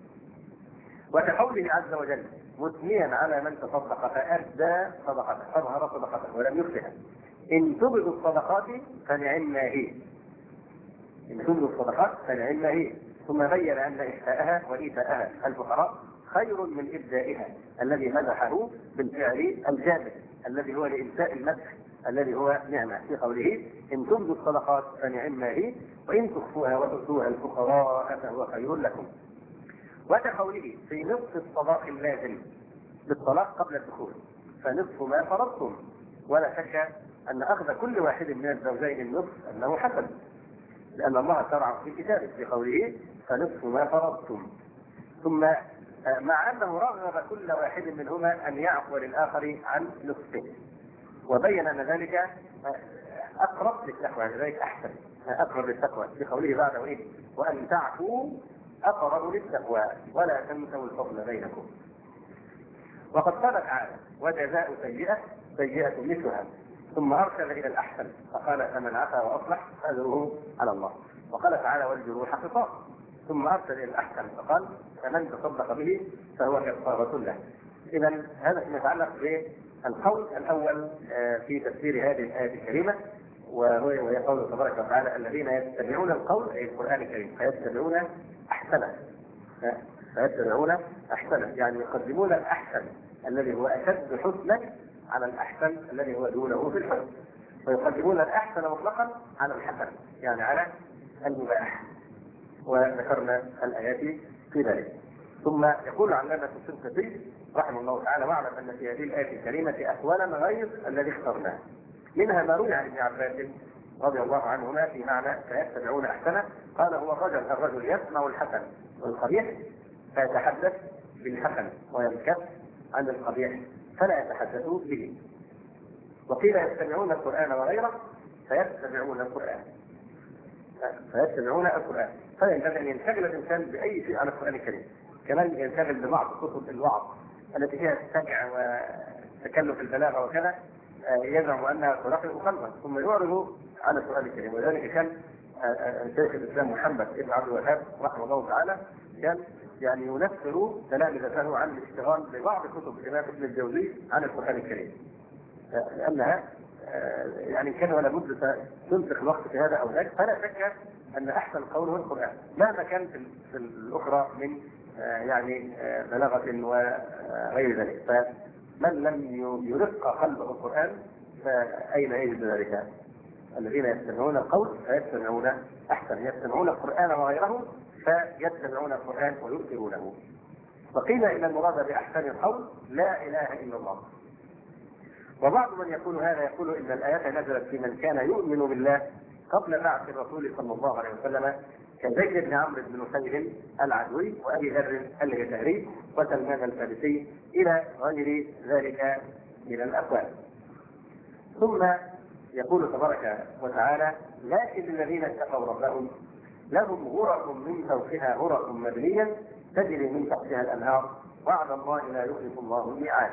وكقوله عز وجل مثنيا على من تصدق فأبدى صدقته فظهر صدقته ولم يخفها إن تبدوا الصدقات فنعما هي، إن تبدوا الصدقات فنعما هي، ثم بين أن إخفاءها وإيتاءها الفقراء خير من إبدائها الذي مدحه بالفعل الجامد الذي هو لإمساء المدح الذي هو نعمة في قوله إن تبدوا الصدقات فنعما هي وإن تخفوها وتؤتوها الفقراء فهو خير لكم. وكقوله في نصف الصداق اللازم بالطلاق قبل الدخول فنصف ما فرضتم، ولا شك أن أخذ كل واحد من الزوجين النصف أنه حسن، لأن الله شرع في كتابه في قوله فنصف ما فرضتم. ثم مع أنه رغب كل واحد منهما أن يعفو للآخر عن نصفه، وبين أن ذلك أقرب للتقوى، ذلك أحسن أقرب للتقوى في قوله بعده إيه وأن تعفوا أقرب للتقوى ولا تنسوا الفضل بينكم. وقد قال تعالى وجزاء سيئة سيئة مثلها ثم أرسل إلى الأحسن فقال فمن عفا وأصلح فأجره على الله. وقال تعالى والجروح قصاص ثم أرسل إلى الأحسن فقال فمن تصدق به فهو كفارة له. إذا هذا فيما يتعلق بالقول الأول في تفسير هذه الآية الكريمة، وهي قوله تبارك وتعالى الذين يتبعون القول أي القرآن الكريم فيتبعون أحسنه، يعني يقدمون الأحسن الذي هو أشد حسنا على الأحسن الذي هو دونه في الحسن، ويقدمون الأحسن مطلقا على الحسن يعني على المباح. وذكرنا الآيات في ذلك. ثم يقول علامة السنقطي رحمه الله تعالى واعلم أن في هذه الآية الكريمة أقوالا غير الذي اخترناه، منها ما روي عن ابن عباس رضي الله عنهما في معنى فيتبعون أحسنه قال هو الرجل يسمع الحسن والقبيح فيتحدث بالحسن وينكف عن القبيح فلا يتحدث به. وقيل يستمعون القرآن وغيره فيتبعون القرآن فلا ينبغي أن ينشغل الإنسان بأي شيء عن القرآن الكريم، كمان ينشغل ببعض كتب الوعظ التي فيها السجع وتكلف البلاغة وكذا يزعم أنها ترقق قلبا ثم يعرض عن القرآن الكريم. وذلك كان شيخ الإسلام محمد بن عبد الوهاب رحمه الله تعالى كان يعني ينفر تلامذته عن الاشتغال ببعض كتب الإمام ابن الجوزي عن القرآن الكريم، لأنها يعني كان ولا بد تنفق الوقت في هذا أو ذاك. فلا شك أن أحسن القول هو القرآن مهما كان في الأخرى من يعني بلاغة وغير ذلك. فمن لم يرق قلبه القرآن فأين يجد ذلك؟ الذين يستمعون القول فيستمعون أحسن، يستمعون القرآن وغيره فيتبعون القرآن ويؤثرونه. وقيل إن المراد بأحسن القول لا إله إلا الله. وبعض من يقول هذا يقول إن الآيات نزلت في من كان يؤمن بالله قبل بعث الرسول صلى الله عليه وسلم كزيد بن عمرو بن نفيل العدوي وأبي ذر الغفاري وسلمان الفارسي إلى غير ذلك من الأقوال. ثم يقول تبارك وتعالى لكن الذين اتقوا ربهم لهم غرف من فوقها غرف مبنية تجري من تحتها الأنهار وعد الله لا يخلف الله الميعاد.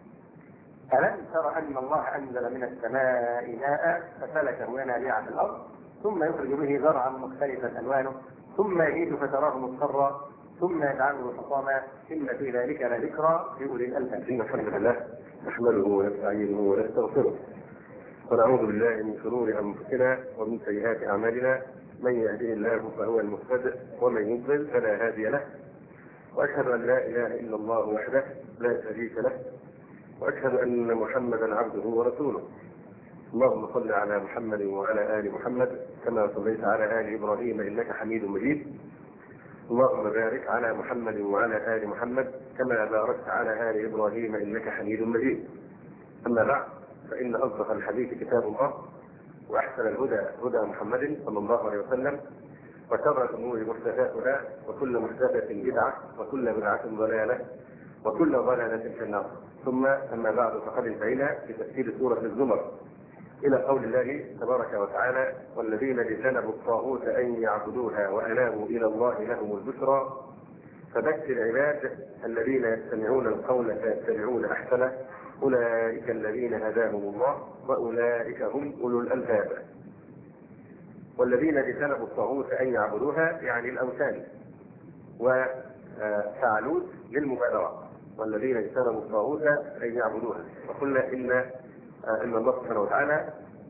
ألم تر أن الله أنزل من السماء ماء فسلكه ينابيع في الأرض ثم يخرج به زرعا مختلفا ألوانه ثم يهيج فتراه مصفرا ثم يجعله حطاما إن في ذلك لذكرى لأولي الألباب. الحمد لله نحمده ونستعينه ونستغفره ونعوذ بالله من شرور أنفسنا ومن سيئات أعمالنا من يهده الله فهو المهتد ومن يضلل فلا هادي له وأشهد أن لا إله إلا الله وحده لا شريك له وأشهد أن محمدا عبده ورسوله. اللهم صل على محمد وعلى آل محمد كما صليت على آل إبراهيم إنك حميد مجيد. اللهم بارك على محمد وعلى آل محمد كما باركت على آل إبراهيم إنك حميد مجيد. أما بعد فإن أصدق الحديث كتاب الله وأحسن الهدى هدى محمد صلى الله عليه وسلم وشر الأمور محدثاتها وكل محدثة بدعة وكل بدعة ضلالة وكل ضلالة في النار. ثم أما بعد، فقد انتهينا في تفسير سورة الزمر إلى قول الله تبارك وتعالى: والذين اجتنبوا الطاغوت أن يعبدوها وأنابوا إلى الله لهم البشرى فبشر عباد الذين يستمعون القول فيتبعون أحسنه أولئك الذين هداهم الله وأولئك هم أولو الألباب. والذين اجتنبوا الطاغوت أن يعبدوها يعني الأوثان، وفعلوت للمبالغة. والذين اجتنبوا الطاغوت أن يعبدوها، وقلنا إن الله سبحانه وتعالى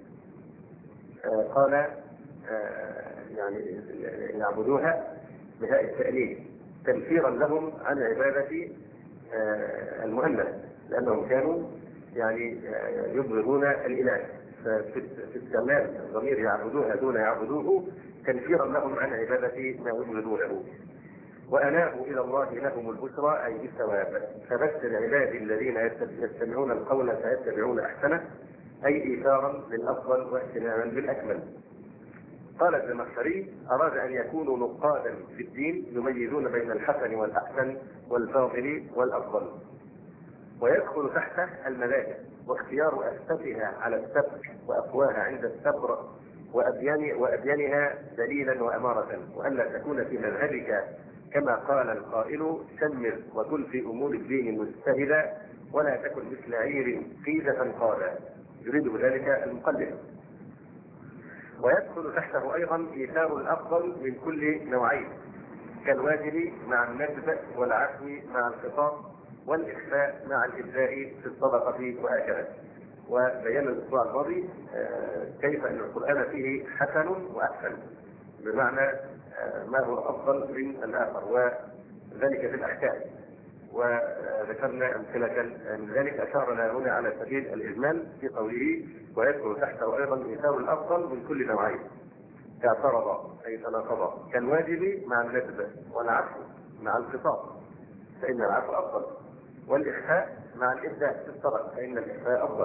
قال يعني يعبدوها بهاء التأنيث تنفيرا لهم عن عبادة المؤنث، لأنهم كانوا يعني يبغضون الإله. في التمام الضمير يعبدوها دون يعبدوه تنفيرا لهم عن عبادة ما يبغضونه. وأنابوا إلى الله لهم البشرى أي بالثواب. فبشر عبادي الذين يستمعون القول فيتبعون أحسنه أي إيثارا للأفضل واهتماما بالأكمل. قال الزمخشري: أراد أن يكونوا نقادا في الدين يميزون بين الحسن والأحسن والفاضل والأفضل. ويدخل تحته المذاهب واختيار أسفتها على السبك وأقواها عند السبر وأبينها دليلا وأمارة، وألا تكون في مذهبك كما قال القائل: شمر وكن في أمور الدين مجتهدا ولا تكن مثل عير قيدة قادا، يريد بذلك المقلد. ويدخل تحته أيضا إيثار الأفضل من كل نوعين كالواجب مع الندب والعفو مع الخطاب والإخفاء مع الإبداء في الصدقة وهكذا. وبيان الأسبوع الماضي كيف أن القرآن فيه حسن وأحسن، بمعنى ما هو أفضل من الآخر، وذلك في الأحكام. وذكرنا أمثلة من ذلك أشارنا هنا على سبيل الإجمال في قوله: ويدخل تحته أيضا إيثار الأفضل من كل نوعين اعترض أي تناقض كالواجب مع الندب والعفو مع الخطاب فإن العفو أفضل، والإخفاء مع الإبداع في الصدقة فإن الإخفاء أفضل.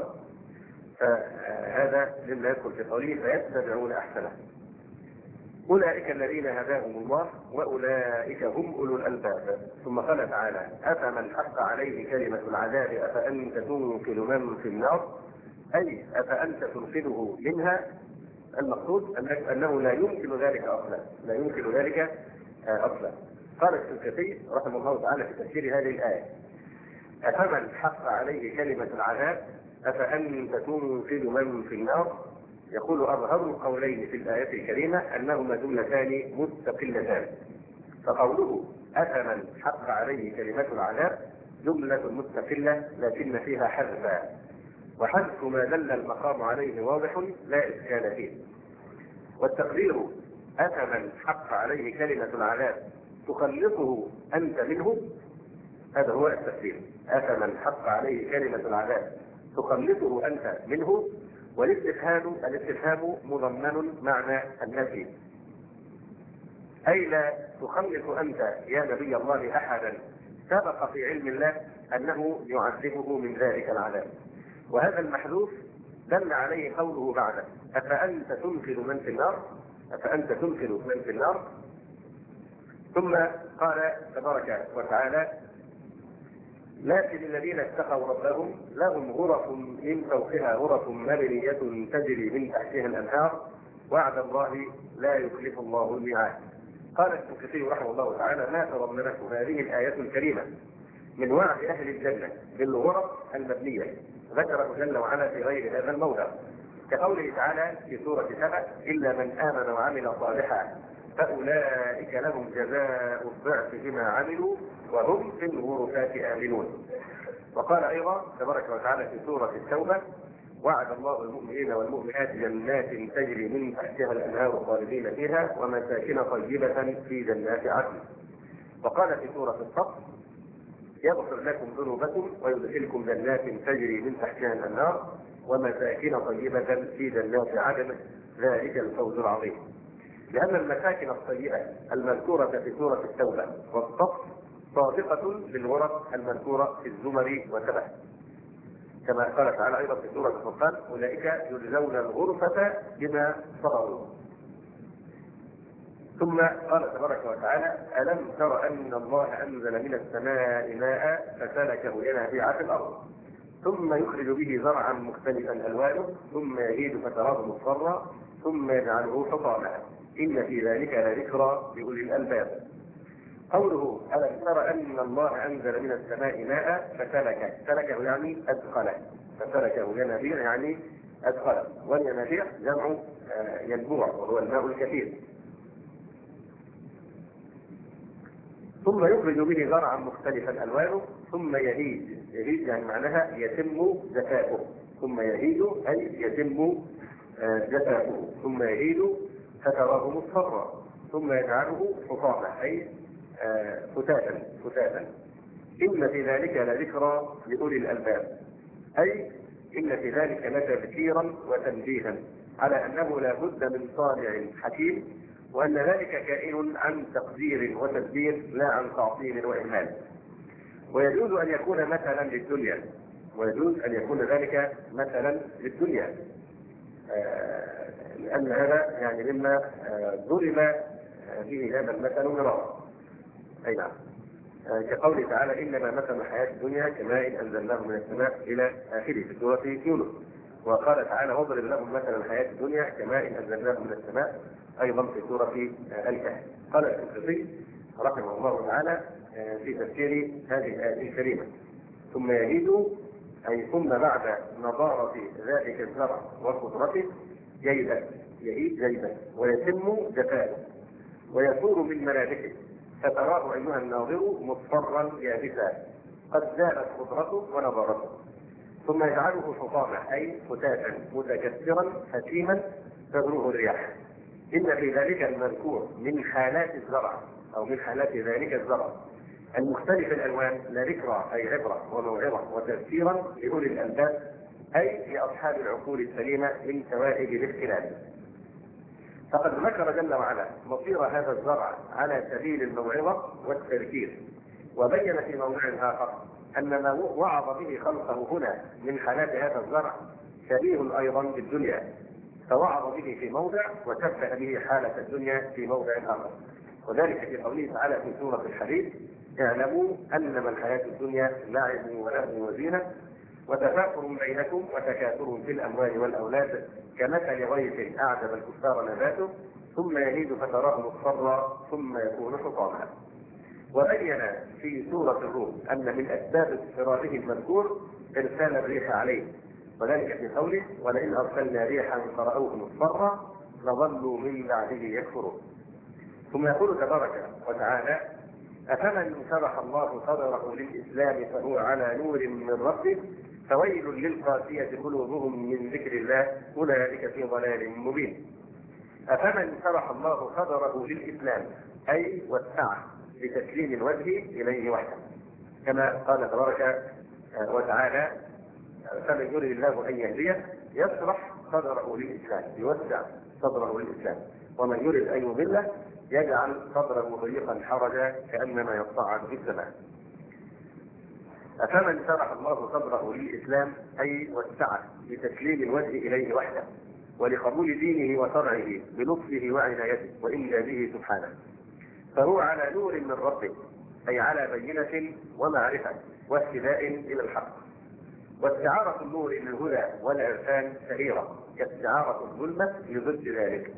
فهذا مما يدخل في قوله فيتبعون أحسنه أولئك الذين هداهم الله وأولئك هم أولو الألباب. ثم قال تعالى: أفمن حق عليه كلمة العذاب أفأنت تنقذ من في النار أي أفأنت تنقذه منها. المقصود أنه لا يمكن ذلك أصلا، لا يمكن ذلك أصلا. قال الشنقيطي رحمه الله تعالى في تفسير هذه الآية: أفمن حق عليه كلمة العذاب أفأنت تنقذ من في النار. يقول أظهر القولين في الآية الكريمة أنهما جملتان مستقلتان. فقوله أفمن حق عليه كلمة العذاب جملة مستقلة لكن فيها حذفا، وحذف ما دل المقام عليه واضح لا إشكال فيه. والتقدير أفمن حق عليه كلمة العذاب تخلصه أنت منه، هذا هو التفسير. أفمن حق عليه كلمة العذاب تخلصه أنت منه. والاستفهام مضمن معنى النفي، أي لا تخلص أنت يا نبي الله أحدا سبق في علم الله أنه يعذبه من ذلك العذاب. وهذا المحذوف دل عليه قوله بعده: أفأنت تنقذ من في النار، أفأنت تنقذ من في النار. ثم قال تبارك وتعالى: لكن الذين اتقوا ربهم لهم غرف من فوقها غرف مبنية تجري من تحتها الأنهار وعد الله لا يخلف الله الميعاد. قال الشنقيطي رحمه الله تعالى: ما تضمنته هذه الآية الكريمة من وعد أهل الجنة بالغرف المبنية ذكره جل وعلا في غير هذا الموضع، كقوله تعالى في سورة سبأ: إلا من آمن وعمل صالحا فأولئك لهم جزاء الضعف بما عملوا وهم في الغرفات آمنون. وقال أيضا تبارك وتعالى في سورة التوبة: وعد الله المؤمنين والمؤمنات جنات تجري من تحتها الأنهار خالدين فيها ومساكن طيبة في جنات عدن. وقال في سورة الصف: يغفر لكم ذنوبكم ويدخلكم جنات تجري من تحتها الأنهار ومساكن طيبة في جنات عدن ذلك الفوز العظيم. لأن المساكن الطيبة المذكورة في سورة التوبة والصف صادقة للغرف المذكورة في الزمر وسبأ، كما قال تعالى أيضا في سورة الفرقان: أولئك يجزون الغرفة بما صبروا. ثم قال تبارك وتعالى: ألم تر أن الله أنزل من السماء ماء فسلكه ينابيع في الأرض ثم يخرج به زرعا مختلفا ألوانه ثم يهيج فتراه مصفرا ثم يجعله حطاما إن في ذلك لذكرى لأولي الألباب. قوله: ألم تر أن الله أنزل من السماء ماء فسلكه يعني أدخله، فسلكه ينابيع يعني أدخله، والينابيع جمع ينبوع وهو الماء الكثير. ثم يخرج به زرعا مختلفا ألوانه ثم يهيج يعني معناها يتم جفاؤه، ثم يهيج أي يتم جفاؤه، ثم يهيج فتراه مصفرا ثم يجعله حطاما أي فتاتا. إن في ذلك لذكرى لأولي الألباب، أي إن في ذلك لتذكيرا وتنبيها على أنه لا بد من صانع حكيم، وأن ذلك كائن عن تقدير وتدبير لا عن تعطيل وإهمال. ويجوز أن يكون مثلا للدنيا، ويجوز أن يكون ذلك مثلا للدنيا، لأن هذا يعني مما ضرب به هذا المثل مرارا. أي نعم، كقوله تعالى: إنما مثل الحياة الدنيا كماء أنزلناه من السماء إلى آخره في سورة يونس. وقال تعالى: واضرب لهم مثل الحياة الدنيا كماء أنزلناه من السماء أيضا في سورة الكهف. قال القرطبي رحمه الله تعالى في تفسير هذه الآية الكريمة: ثم يهيج أي ثم بعد نضارة ذلك الزرع وخضرته يهيج جيدا ويتم جفاؤه ويثور من ملابسه فتراه أيها الناظر مصفرا يابسا قد زالت خضرته ونضارته، ثم يجعله حطاما أي فتاتا متكسرا هشيما تذروه الرياح. إن في ذلك المذكور من حالات الزرع أو من حالات ذلك الزرع المختلف الألوان لذكرى أي عبرة وموعظة وتذكيرا لأولي الألباب، أي لأصحاب العقول السليمة من فوائد الاختلاف. فقد ذكر جل وعلا مصير هذا الزرع على سبيل الموعظة والتذكير، وبين في موضع آخر أن ما وعظ به خلقه هنا من حالات هذا الزرع شبيه أيضا بالدنيا، فوعظ به في موضع وشبه به حالة الدنيا في موضع آخر، وذلك في قوله تعالى في سورة الحديد: اعلموا أنما الحياة الدنيا لعب ولهو وزينة وتفاخر بينكم وتكاثر في الأموال والأولاد كمثل غيث أعجب الكفار نباته ثم يهيج فتراه مصفرا ثم يكون حطاما. وبين في سورة الروم أن من أسباب اضطراره المذكور إرسال الريح عليه، وذلك في قوله: ولئن أرسلنا ريحا فرأوه مصفرا لظلوا من بعده يكفرون. ثم يقول تبارك وتعالى: أفمن شرح الله صدره للإسلام فهو على نور من ربه فويل للقاسية قلوبهم من ذكر الله أولئك في ضلال مبين. أفمن شرح الله صدره للإسلام أي وسعه لتسليم الوجه إليه وحده، كما قال تبارك وتعالى: فمن يريد الله أن يهديه يشرح صدره للإسلام، يوسع صدره للإسلام، ومن يريد أن يضله يجعل صدره ضيقا حرجا كأنما يصعد في السماء. أفمن شرح الله صدره للإسلام أي وسعه لتسليم الوجه إليه وحده ولقبول دينه وشرعه بلطفه وعنايته وإنجازه سبحانه، فهو على نور من ربه أي على بينة ومعرفة واهتداء إلى الحق. واستعارة النور للهدى والعرفان شهيرة كاستعارة الظلمة لضد ذلك.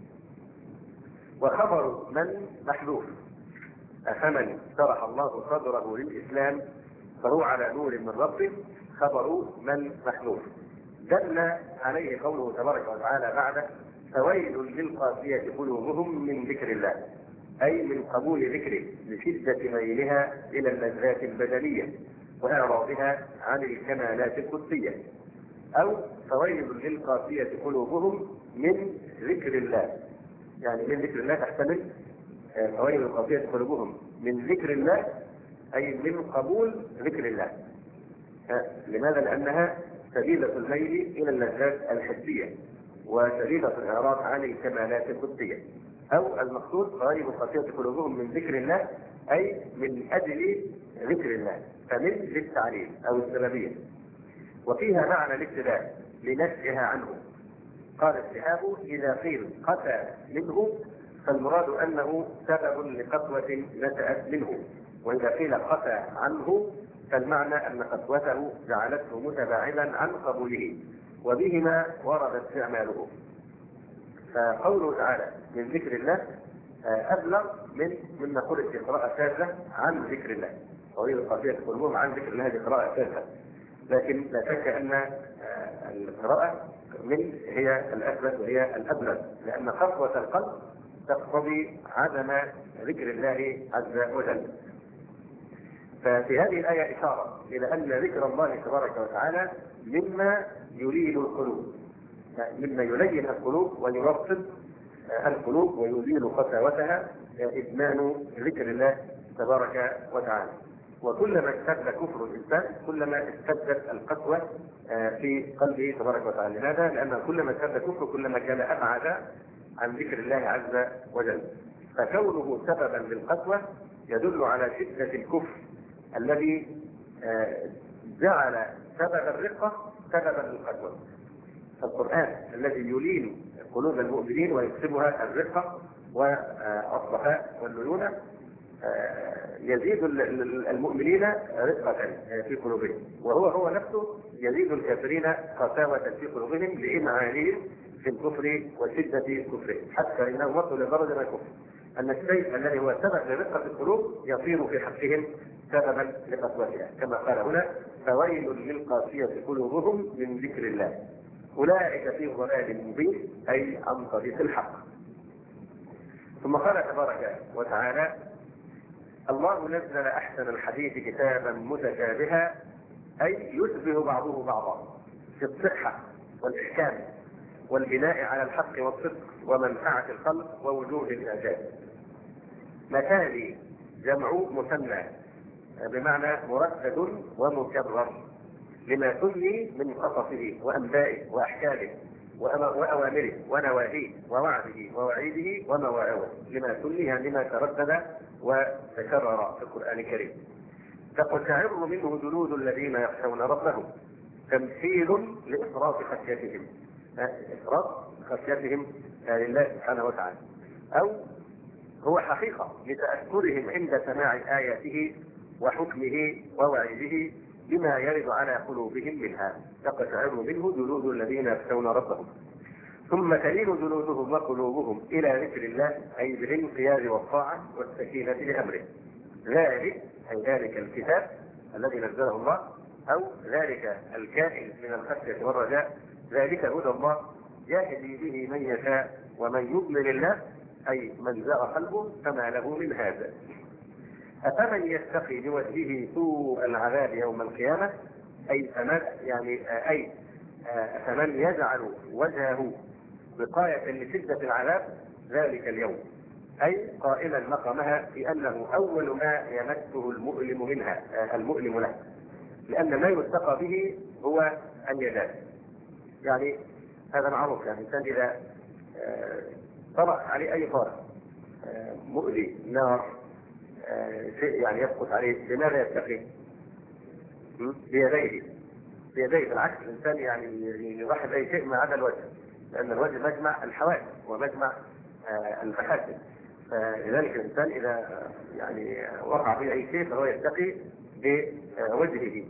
وخبر من محذوف: أفمن شرح الله صدره للإسلام فهو على نور من ربه، خبر من محذوف دل عليه قوله تبارك وتعالى بعده: فويل للقاسية قلوبهم من ذكر الله، أي من قبول ذكره لشدة ميلها إلى اللذات البدنية وإعراضها عن الكمالات القدسية. أو فويل للقاسية قلوبهم من ذكر الله، يعني من ذكر الله تحتمل فويل للقاسية قلوبهم من ذكر الله أي من قبول ذكر الله. لماذا؟ لأنها سبيلة الميل إلى اللذات الحسية وسبيلة الإعراض عن الكمالات القدسية. أو المقصود فويل للقاسية قلوبهم من ذكر الله أي من أجل ذكر الله، فمن للتعليل أو السببية، وفيها معنى الابتداء لنفسها عنه. قال الشهاب: إذا قيل قتى منه فالمراد أنه سبب لقسوة نشأت منه، وإذا قيل قسى عنه فالمعنى أن قسوته جعلته متباعدا عن قبوله، وبهما وردت استعماله. فقوله تعالى من ذكر الله أبلغ من نقول قراءة شاذة عن ذكر الله، وهي قضية قلوبهم عن ذكر الله هذه قراءة شاذة، لكن لا شك أن القراءة من هي الأثبت وهي الأبلغ، لأن قسوة القلب تقتضي عدم ذكر الله عز وجل. ففي هذه الآية إشارة إلى أن ذكر الله تبارك وتعالى مما يلين القلوب، مما يلين القلوب ويرطب القلوب ويزيل قساوتها، إدمان ذكر الله تبارك وتعالى. وكلما اشتد كفر الإنسان كلما اشتدت القسوة في قلبه تبارك وتعالى. لماذا؟ لأن كلما اشتد كفر كلما كان أبعد عن ذكر الله عز وجل. فكونه سببا للقسوة يدل على شدة الكفر الذي جعل سبب الرقة سببا للقسوة. القرآن الذي يلين قلوب المؤمنين ويكسبها الرقة والصفاء والليونة يزيد المؤمنين رقة في قلوبهم، وهو نفسه يزيد الكافرين قساوة في قلوبهم لإمعانهم في الكفر وشدة كفرهم، حتى إنهم وصلوا لدرجة من الكفر أن الشيء الذي هو سبب لرقة القلوب يصير في حقهم سببا لقسوتها، كما قال هنا فويل للقاسية قلوبهم من ذكر الله أولئك في ضلال مبين، أي عن طريق الحق. ثم قال تبارك وتعالى الله نزل أحسن الحديث كتابا متشابها، أي يشبه بعضه بعضا في الصحة والإحكام والبناء على الحق والصدق ومنفعة الخلق ووجوه الإعجاب. مثاني جمع مثنى بمعنى مرتب ومكرر لما تني من قصصه وأنبائه وأحكامه وأوامره ونواهيه ووعده ووعيده ومواعظه، لما تني لما تردد وتكرر في القرآن الكريم. تقشعر منه جلود الذين يخشون ربهم، تمثيل لإفراط خشيتهم، إفراط خشيتهم لله سبحانه وتعالى، أو هو حقيقة لتأثرهم عند سماع آياته وحكمه ووعيده بما يرد على قلوبهم منها. تقشعر منه جلود الذين يخشون ربهم، ثم تلين جلودهم وقلوبهم إلى ذكر الله، أي بالانقياد والطاعة والسكينة لأمره. ذلك أي ذلك الكتاب الذي نزله الله، أو ذلك الكائن من الخشية والرجاء، ذلك هدى الله يهدي به من يشاء، ومن يضلل الله أي من زاغ قلبه فما له من هذا. أفمن يتقي بوجهه سوء العذاب يوم القيامة، أي أفمن يجعل وجهه وقاية لشدة العذاب ذلك اليوم، أي قائلا مقامها بأنه أول ما يمسه المؤلم له، لأن ما يتقى به هو اليدان. يعني هذا معروف، يعني الإنسان إذا طرأ عليه أي طارئ مؤذي، نار، شيء يعني يسقط عليه، لماذا يتقي؟ بيديه. بالعكس الإنسان يعني يلاحظ أي شيء ما عدا الوجه، لأن الوجه مجمع الحوادث ومجمع المحاسن، فلذلك الإنسان إذا يعني وقع به أي شيء فهو يتقي بوجهه.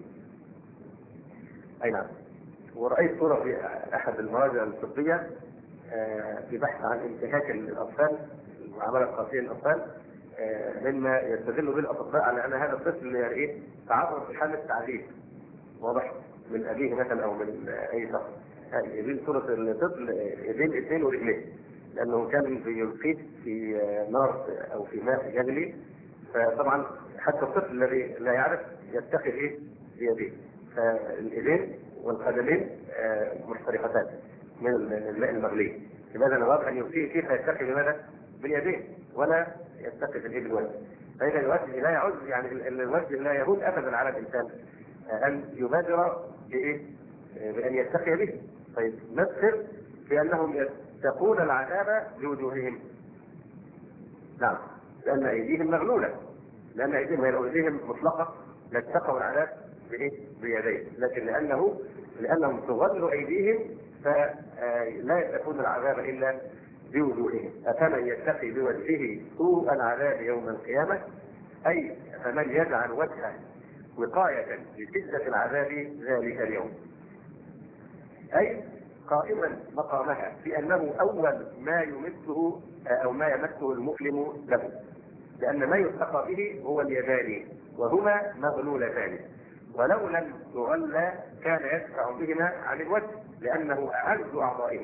أي نعم. ورأيت صورة في أحد المراجع الطبية في بحث عن انتهاك الأطفال، المعاملة القاسية للأطفال، مما يستدل به الأطباء على أن هذا الطفل يعني تعرض في حالة تعذيب واضح من أبيه مثلا أو من أي شخص. يبين صورة الطفل يدين اثنين ورجلين، لأنه كان يلقيه في نار أو في ماء يغلي، فطبعا حتى الطفل الذي لا يعرف يتخذ بيديه، فاليدين والقدمين محترقتان من الماء المغلي. لماذا نراد أن يلقيه كيف يتخذ بماذا؟ باليدين، ولا يتخذ بالوجه. فإذا الوجه لا يعود، يعني الوجه لا يهون أبدا على الإنسان أن يبادر بأن يتقي به. طيب نذكر بأنهم يتقون العذاب بوجوههم. نعم، لأن أيديهم مغلولة، لأن أيديهم مطلقة لاتقوا العذاب بيديه، لكن لأنهم تغلل أيديهم فلا يتقون العذاب إلا بوجوههم أفمن يتقي بوجهه سوء العذاب يوم القيامة، أي فمن يجعل وجهه وقاية لشدة العذاب ذلك اليوم، أي قائما مقامها بأنه أول ما يمسه أو ما يمسه المؤلم له، لأن ما يتقى به هو اليدان وهما مغلولتان، ولو لم تغلى كان يدفع بهما عن الوجه لأنه أعز أعضائه.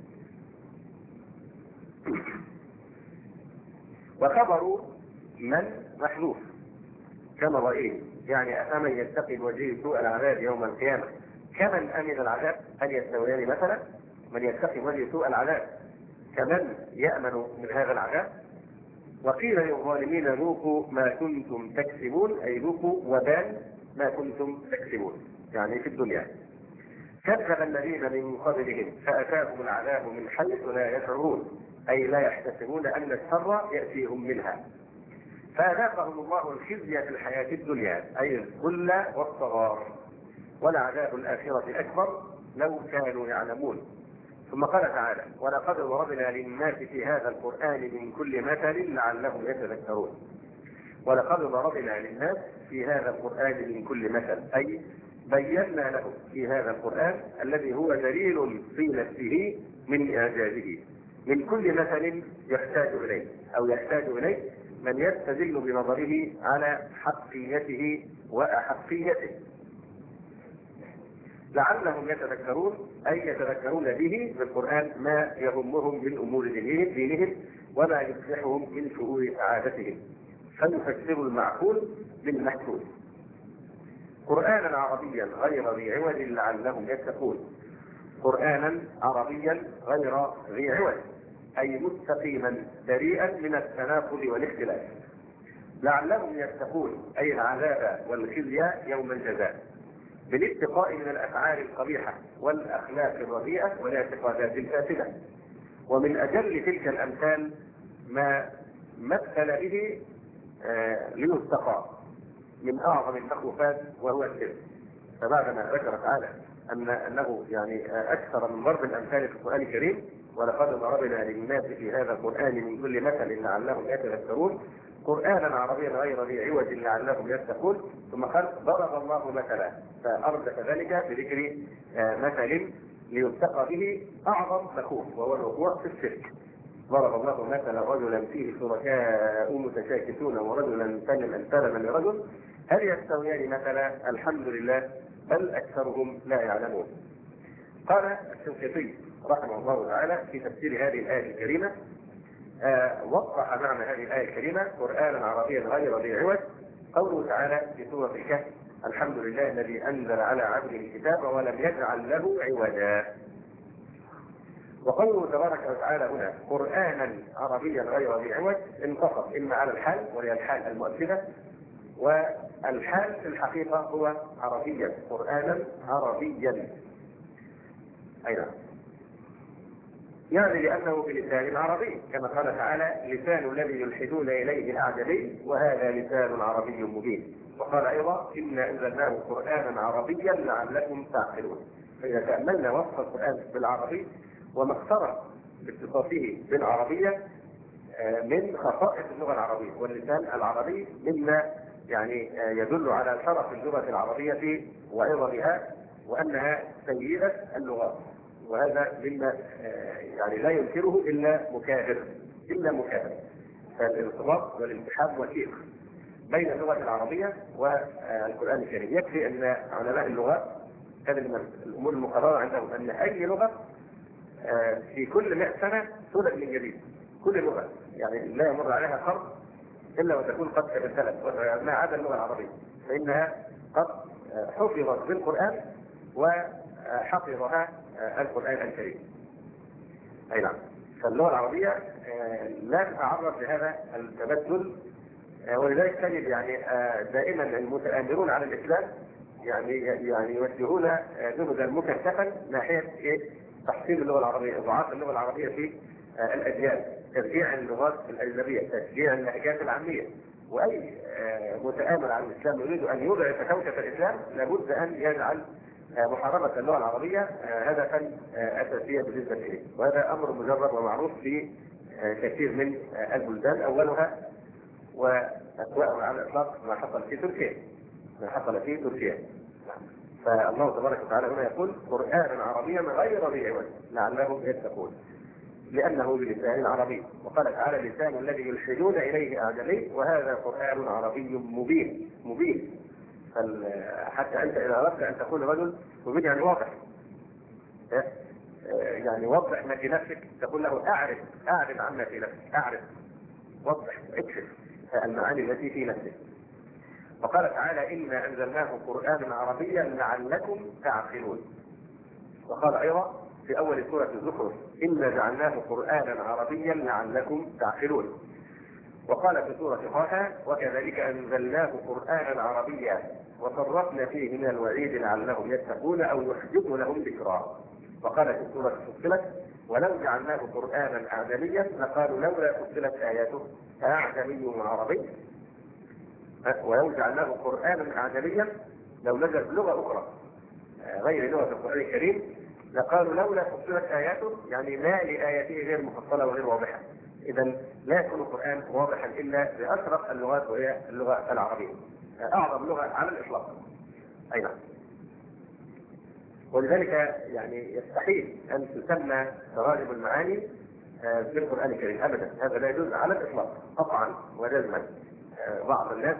وخبر من محذوف كما رأيه، يعني أفمن يتقي بوجهه سوء العذاب يوم القيامة كمن أمن العذاب، هل يستويان مثلا؟ من يتقي بوجهه سوء العذاب كمن يأمن من هذا العذاب. وقيل للظالمين ذوقوا ما كنتم تكسبون، أي ذوقوا وبال ما كنتم تكسبون يعني في الدنيا. كذب الذين من قبلهم فأتاهم العذاب من حيث لا يشعرون، أي لا يحتسبون أن الشر يأتيهم منها، فأذاقهم الله الخزي في الحياة الدنيا أي الذل والصغار، ولعذاب الآخرة أكبر لو كانوا يعلمون. ثم قال تعالى: ولقد ضربنا للناس في هذا القرآن من كل مثل لعلهم يتذكرون. ولقد ضربنا للناس في هذا القرآن من كل مثل، أي بينا لهم في هذا القرآن الذي هو دليل في نفسه من إعجازه من كل مثل يحتاج إليه أو يحتاج إليه من يستدل بنظره على حقيته وأحقيته، لعلهم يتذكرون أي يتذكرون به بالقرآن ما يهمهم من أمور دينهم وما يصلحهم من شؤون سعادتهم، فيفسروا المعقول بالمحسوس. قرآنا عربيا غير ذي عوج لعلهم يتقون، قرآنا عربيا غير ذي عوج أي مستقيما بريئا من التناقض والاختلاف. لعلهم يتقون أي العذاب والخزي يوم الجزاء بالاتقاء من الأفعال القبيحة والأخلاق الرديئة والاعتقادات الفاسدة. ومن أجل تلك الأمثال ما مثل به ليتقى من أعظم المخلوقات وهو الشرك. فبعدما ذكر تعالى أنه يعني أكثر من ضرب الأمثال في القرآن الكريم، ولقد ضربنا للناس في هذا القرآن من كل مثل لعلهم يتذكرون، قرآنا عربيا غير ذي عوج لعلهم يتقون. ثم قال: ضرب الله مثلا، فأردف ذلك بذكر مثل ليتقى به أعظم مخوف وهو الوقوع في الشرك. ضرب الله مثلا رجلا فيه شركاء متشاكسون ورجلا سلما لرجل هل يستويان مثلا؟ الحمد لله بل أكثرهم لا يعلمون. قال الشنقيطي رحمه الله تعالى في تفسير هذه الآية الكريمة وضح معنى هذه الآية الكريمة: قرآنا عربيا غير ذي عوج، قوله تعالى في سورة الكهف: الحمد لله الذي أنزل على عبده الكتاب ولم يجعل له عوجا. وقوله تبارك وتعالى هنا قرآنا عربيا غير ذي عوج انتصف إما على الحال وهي الحال المؤكدة، والحال في الحقيقة هو عربيا، قرآنا عربيا أيضا، يعني لأنه بلسان عربي كما قال تعالى: لسان الذي يلحدون إليه أعجمي وهذا لسان عربي مبين. وقال أيضا: إنا أنزلناه قرآنا عربيا لعلكم تعقلون. فإذا تأملنا وصف القرآن بالعربي وما اقترن باتصافه بالعربية من خصائص اللغة العربية واللسان العربي مما يعني يدل على شرف اللغة العربية وعظمها وأنها سيدة اللغات، وهذا مما يعني لا ينكره إلا مكابر فالارتباط والالتحام وثيق بين اللغة العربية والقرآن الكريم. يكفي أن علماء اللغات كان من الأمور المقررة عندهم أن أي لغة في كل 100 سنة تولد من جديد، كل لغة يعني لا يمر عليها قرن إلا وتكون قد تبدلت، ما عدا اللغة العربية فإنها قد حفظت بالقرآن وحفظها القرآن الكريم. أي نعم، فاللغة العربية لا تتعرض لهذا التبدل، ولذلك تجد يعني دائما المتآمرون على الإسلام يعني يوجهون جهدا مكثفا ناحية تحسين اللغة العربية، إضعاف اللغة العربية في الأجيال، تشجيع اللغات الأجنبية، تشجيع اللهجات العامية. وأي متآمر على الإسلام يريد أن يضعف كوكب الإسلام لابد أن يجعل محاربة اللغة العربية هدفا أساسيا بالنسبة إليه، وهذا أمر مجرد ومعروف في كثير من البلدان، أولها وأسوأها على الإطلاق ما حصل في تركيا. فالله تبارك وتعالى هنا يقول قرآنا عربيا غير ذي عوج لعلهم يتقون، لأنه بلسان عربي. وقال تعالى اللسان الذي يلحدون إليه أعجمي وهذا قرآن عربي مبين. حتى أنت إذا أردت أن تكون رجل مبين يعني واضح، يعني وضح ما في نفسك، تقول له أعرف عما في نفسك، وضح اكشف المعاني التي في نفسك. وقال تعالى إنا أنزلناه قرآنا عربيا لعلكم تعقلون. وقال أيضا في أول سورة الزخرف إنا جعلناه قرآنا عربيا لعلكم تعقلون. وقال في سورة طه وكذلك أنزلناه قرآنا عربيا وصرفنا فيه من الوعيد لعلهم يتقون أو يحدث لهم ذكرا. وقال في سورة فصلت ولو جعلناه قرآنا أعجميا لقالوا لولا فصلت آياته أعجمي وعربي. ولو جعلناه قرآنا أعجميا لو نزل بلغة أخرى غير لغة القرآن الكريم لقالوا لولا فصلت آياته، يعني ما لآياته غير مفصلة وغير واضحة. إذا لا يكون القرآن واضحا إلا بأشرف اللغات وهي اللغة العربية، أعظم لغة على الإطلاق. أي نعم. ولذلك يعني يستحيل أن تسمى تراجم المعاني في القرآن الكريم أبدا، هذا لا يجوز على الإطلاق قطعا وجزما. بعض الناس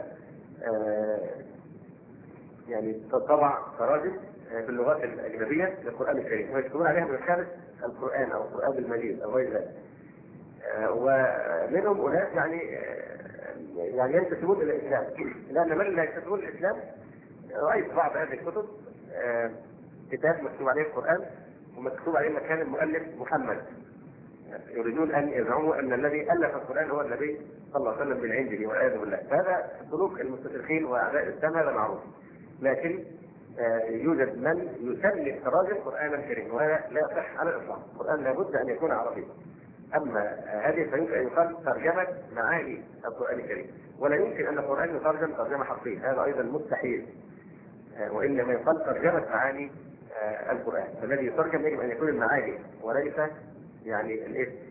يعني تطبع تراجم في اللغات الأجنبية للقرآن الكريم ويكتبون عليها من خارج القرآن أو القرآن المجيد أو غير ذلك. ومنهم أناس يعني ينتسبون إلى الإسلام، لأن من لا ينتسبون إلى الإسلام رأيت بعض هذه الكتب كتاب مكتوب عليه القرآن ومكتوب عليه مكان المؤلف محمد، يريدون أن يزعموا أن الذي ألف القرآن هو النبي صلى الله عليه وسلم من عنده والعياذ بالله. هذا سلوك المستشرقين وأعداء الإسلام، هذا معروف. لكن يوجد من يسلم تراجم القرآن الكريم وهذا لا يصح على الإطلاق. القرآن لابد أن يكون عربي. أما هذه فيمكن أن يقال ترجمة معاني القرآن الكريم، ولا يمكن أن القرآن يترجم ترجمة حرفية، هذا أيضا مستحيل. وإنما يقال ترجمة معاني القرآن، فالذي يترجم يجب أن يكون المعاني وليس يعني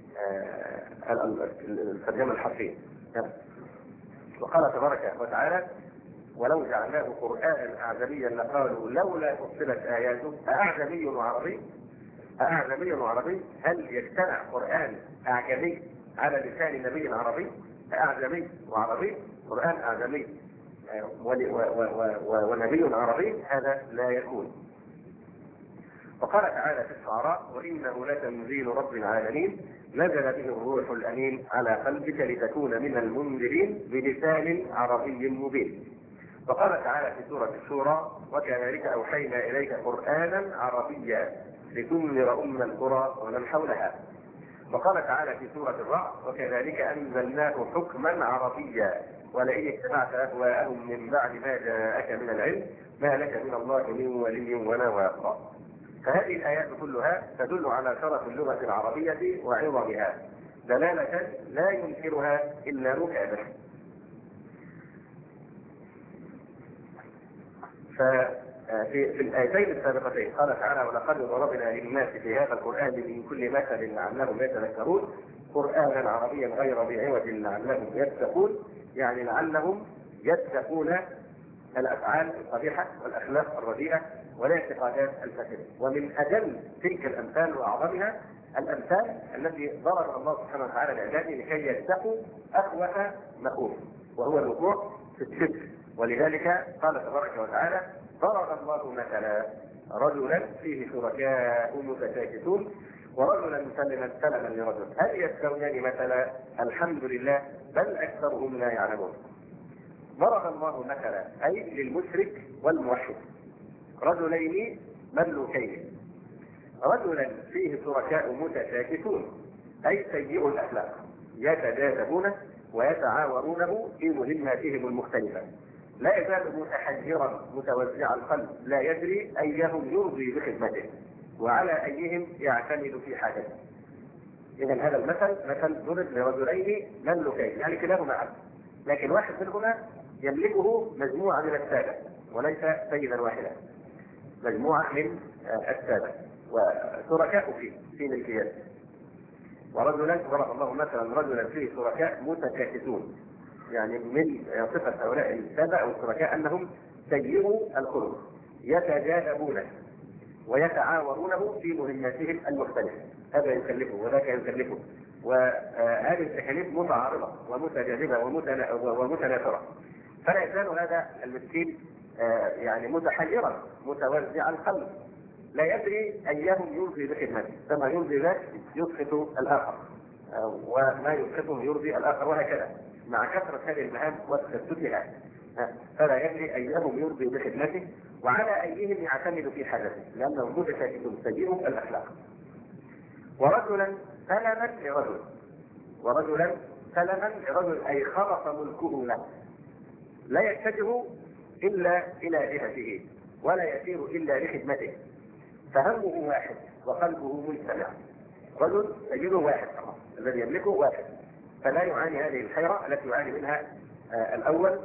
الترجمة الحرفية. وقال تبارك وتعالى ولو جعلناه قرآنا أعجميا لقالوا لولا فصلت آياته أعجمي وعربي. هل يجتمع قرآن أعجمي على لسان نبي عربي؟ أعجمي وعربي، قرآن أعجمي ونبي عربي، هذا لا يكون. وقال تعالى في الشعراء وإنه لتنزيل رب العالمين نزل به الروح الأمين على قلبك لتكون من المنذرين بلسان عربي مبين. وقال تعالى في سورة الشورى وكذلك أوحينا إليك قرآنا عربيا لتنذر أم القرى ومن حولها. وقال تعالى في سورة الرعد وكذلك أنزلناه حكما عربيا ولئن اتبعت أهواءهم من بعد ما جاءك من العلم ما لك من الله من ولي ولا واق. فهذه الآيات كلها تدل على شرف اللغة العربية وعظمها دلالة لا ينكرها إلا مكابر. في الآيتين السابقتين قال تعالى ولقد ضربنا للناس في هذا القرآن من كل مثل لعلهم يتذكرون قرآنا عربيا غير ذي عوج لعلهم يتقون، يعني لعلهم يتقون الأفعال القبيحة والأخلاق الرديئة والاعتقادات الفاسدة. ومن أجل تلك الأمثال وأعظمها الأمثال التي ضرب الله سبحانه وتعالى لعباده لكي يتقوا أخوف مخوف وهو الوقوع في الشرك. ولذلك قال تبارك وتعالى ضرب الله مثلا رجلا فيه شركاء متشاكسون ورجلا سلما لرجل هل يستويان مثلا الحمد لله بل أكثرهم لا يعلمون. ضرب الله مثلا أي للمشرك والموحد رجلين مملوكين، رجلا فيه شركاء متشاكسون أي سيء الأخلاق يتجاذبون ويتعاورونه في مهماتهم المختلفة، لا يزال متحجرا متوزع القلب لا يدري أيهم يرضي بخدمته وعلى أيهم يعتمد في حاجته. إذا هذا المثل مثل ضرب لرجلين مملوكين، يعني كلاهما عبد، لكن واحد منهما يملكه مجموعة من السادة وليس سيدا واحدا. مجموعة من السادة وشركاء في ملكيته. ورجلا ضرب الله مثلا رجلا فيه شركاء متكاتفون، يعني من صفة هؤلاء السادة أو الشركاء أنهم سيئوا الخلق يتجاذبونه ويتعاونونه في مهماتهم المختلفة، هذا يكلفه وذاك يكلفه، وهذه التكاليف متعارضة ومتجاذبة ومتنافرة. فلا يزال هذا المسكين يعني متحيرا متوزع القلب، لا يدري أيهم يرضي بخدمته، كما يرضي ذاك يسخط الآخر، وما يسخطه يرضي الآخر، وهكذا مع كثرة هذه المهام وتشتتها. فلا يدري أيهم يرضي بخدمته وعلى أيهم يعتمد في حاجته، لأنه متشابه سيء الأخلاق. ورجلا سلما لرجل أي خلص ملكه له، لا يتجه إلا إلى جهته ولا يسير إلا لخدمته، فهمه واحد وقلبه مجتمع. رجل سيده واحد فقط، الذي يملكه واحد، فلا يعاني هذه الحيرة التي يعاني منها الأول،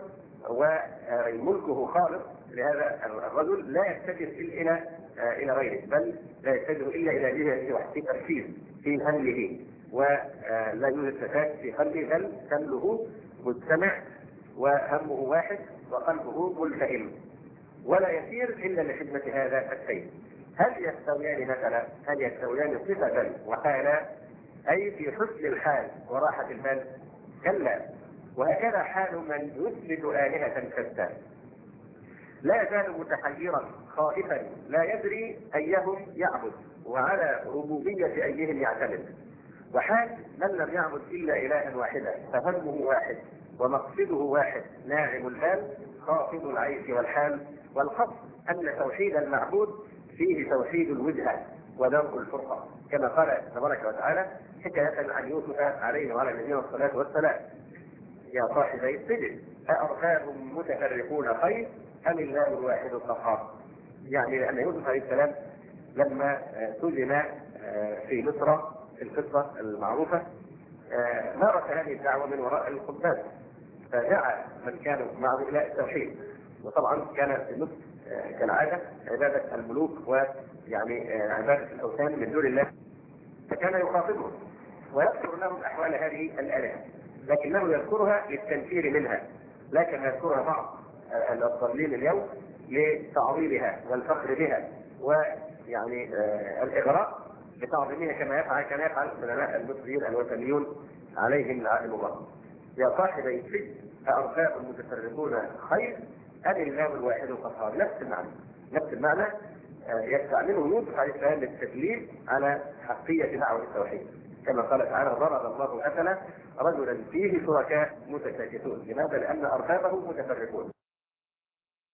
وملكه خالص لهذا الرجل، لا يتجه إلى غيره، بل لا يتجه إلا إلى جهته واحد في تركيز في همه، ولا يوجد فساد في قلبه، بل كله مجتمع وهمه واحد وقلبه ملتئم، ولا يسير إلا لخدمة هذا السيد. هل يستويان مثلا؟ هل يستويان صفة وحالا؟ أي في حسن الحال وراحة المال؟ كلا، وهكذا حال من يثبت آلهة شتى، لا يزال متحيرا خائفا لا يدري أيهم يعبد وعلى ربوبية أيهم يعتمد. وحال من لم يعبد إلا إلها واحدا، فهمه واحد ومقصده واحد، ناعم البال خافض العيش والحال، والقصد أن توحيد المعبود فيه توحيد الوجهة ودرء الفرقة، كما قال تبارك وتعالى حكاية عن يوسف عليه وعلى نبينا الصلاة والسلام: يا صاحبي السجن أأرباب متفرقون خير أم الله الواحد القهار؟ يعني لأن يوسف عليه السلام لما سجن في مصر في القصة المعروفة مارس هذه الدعوة من وراء الخباز، فدعا من كانوا معه إلى التوحيد. وطبعا كان في مصر كالعادة عبادة الملوك ويعني عبادة الأوثان من دون الله، فكان يخاطبهم ويذكر لهم أحوال هذه الآلهة، لكنه يذكرها للتنفير منها، لكن يذكرها بعض الضالين اليوم لتعظيمها والفخر بها، ويعني الإغراء بتعظيمها كان يفعل العلماء المصريين الوثنيون عليهم لعنة الله. يا صاحبي السجن أأرباب متفرقون خير أم الله الواحد القهار؟ نفس المعنى يستعمله يوسف عليه السلام للتدليل على حقية دعوة التوحيد، كما قال تعالى: ضرب الله مثلا رجلا فيه شركاء متشاكسون. لماذا؟ لأن أربابه متفرقون.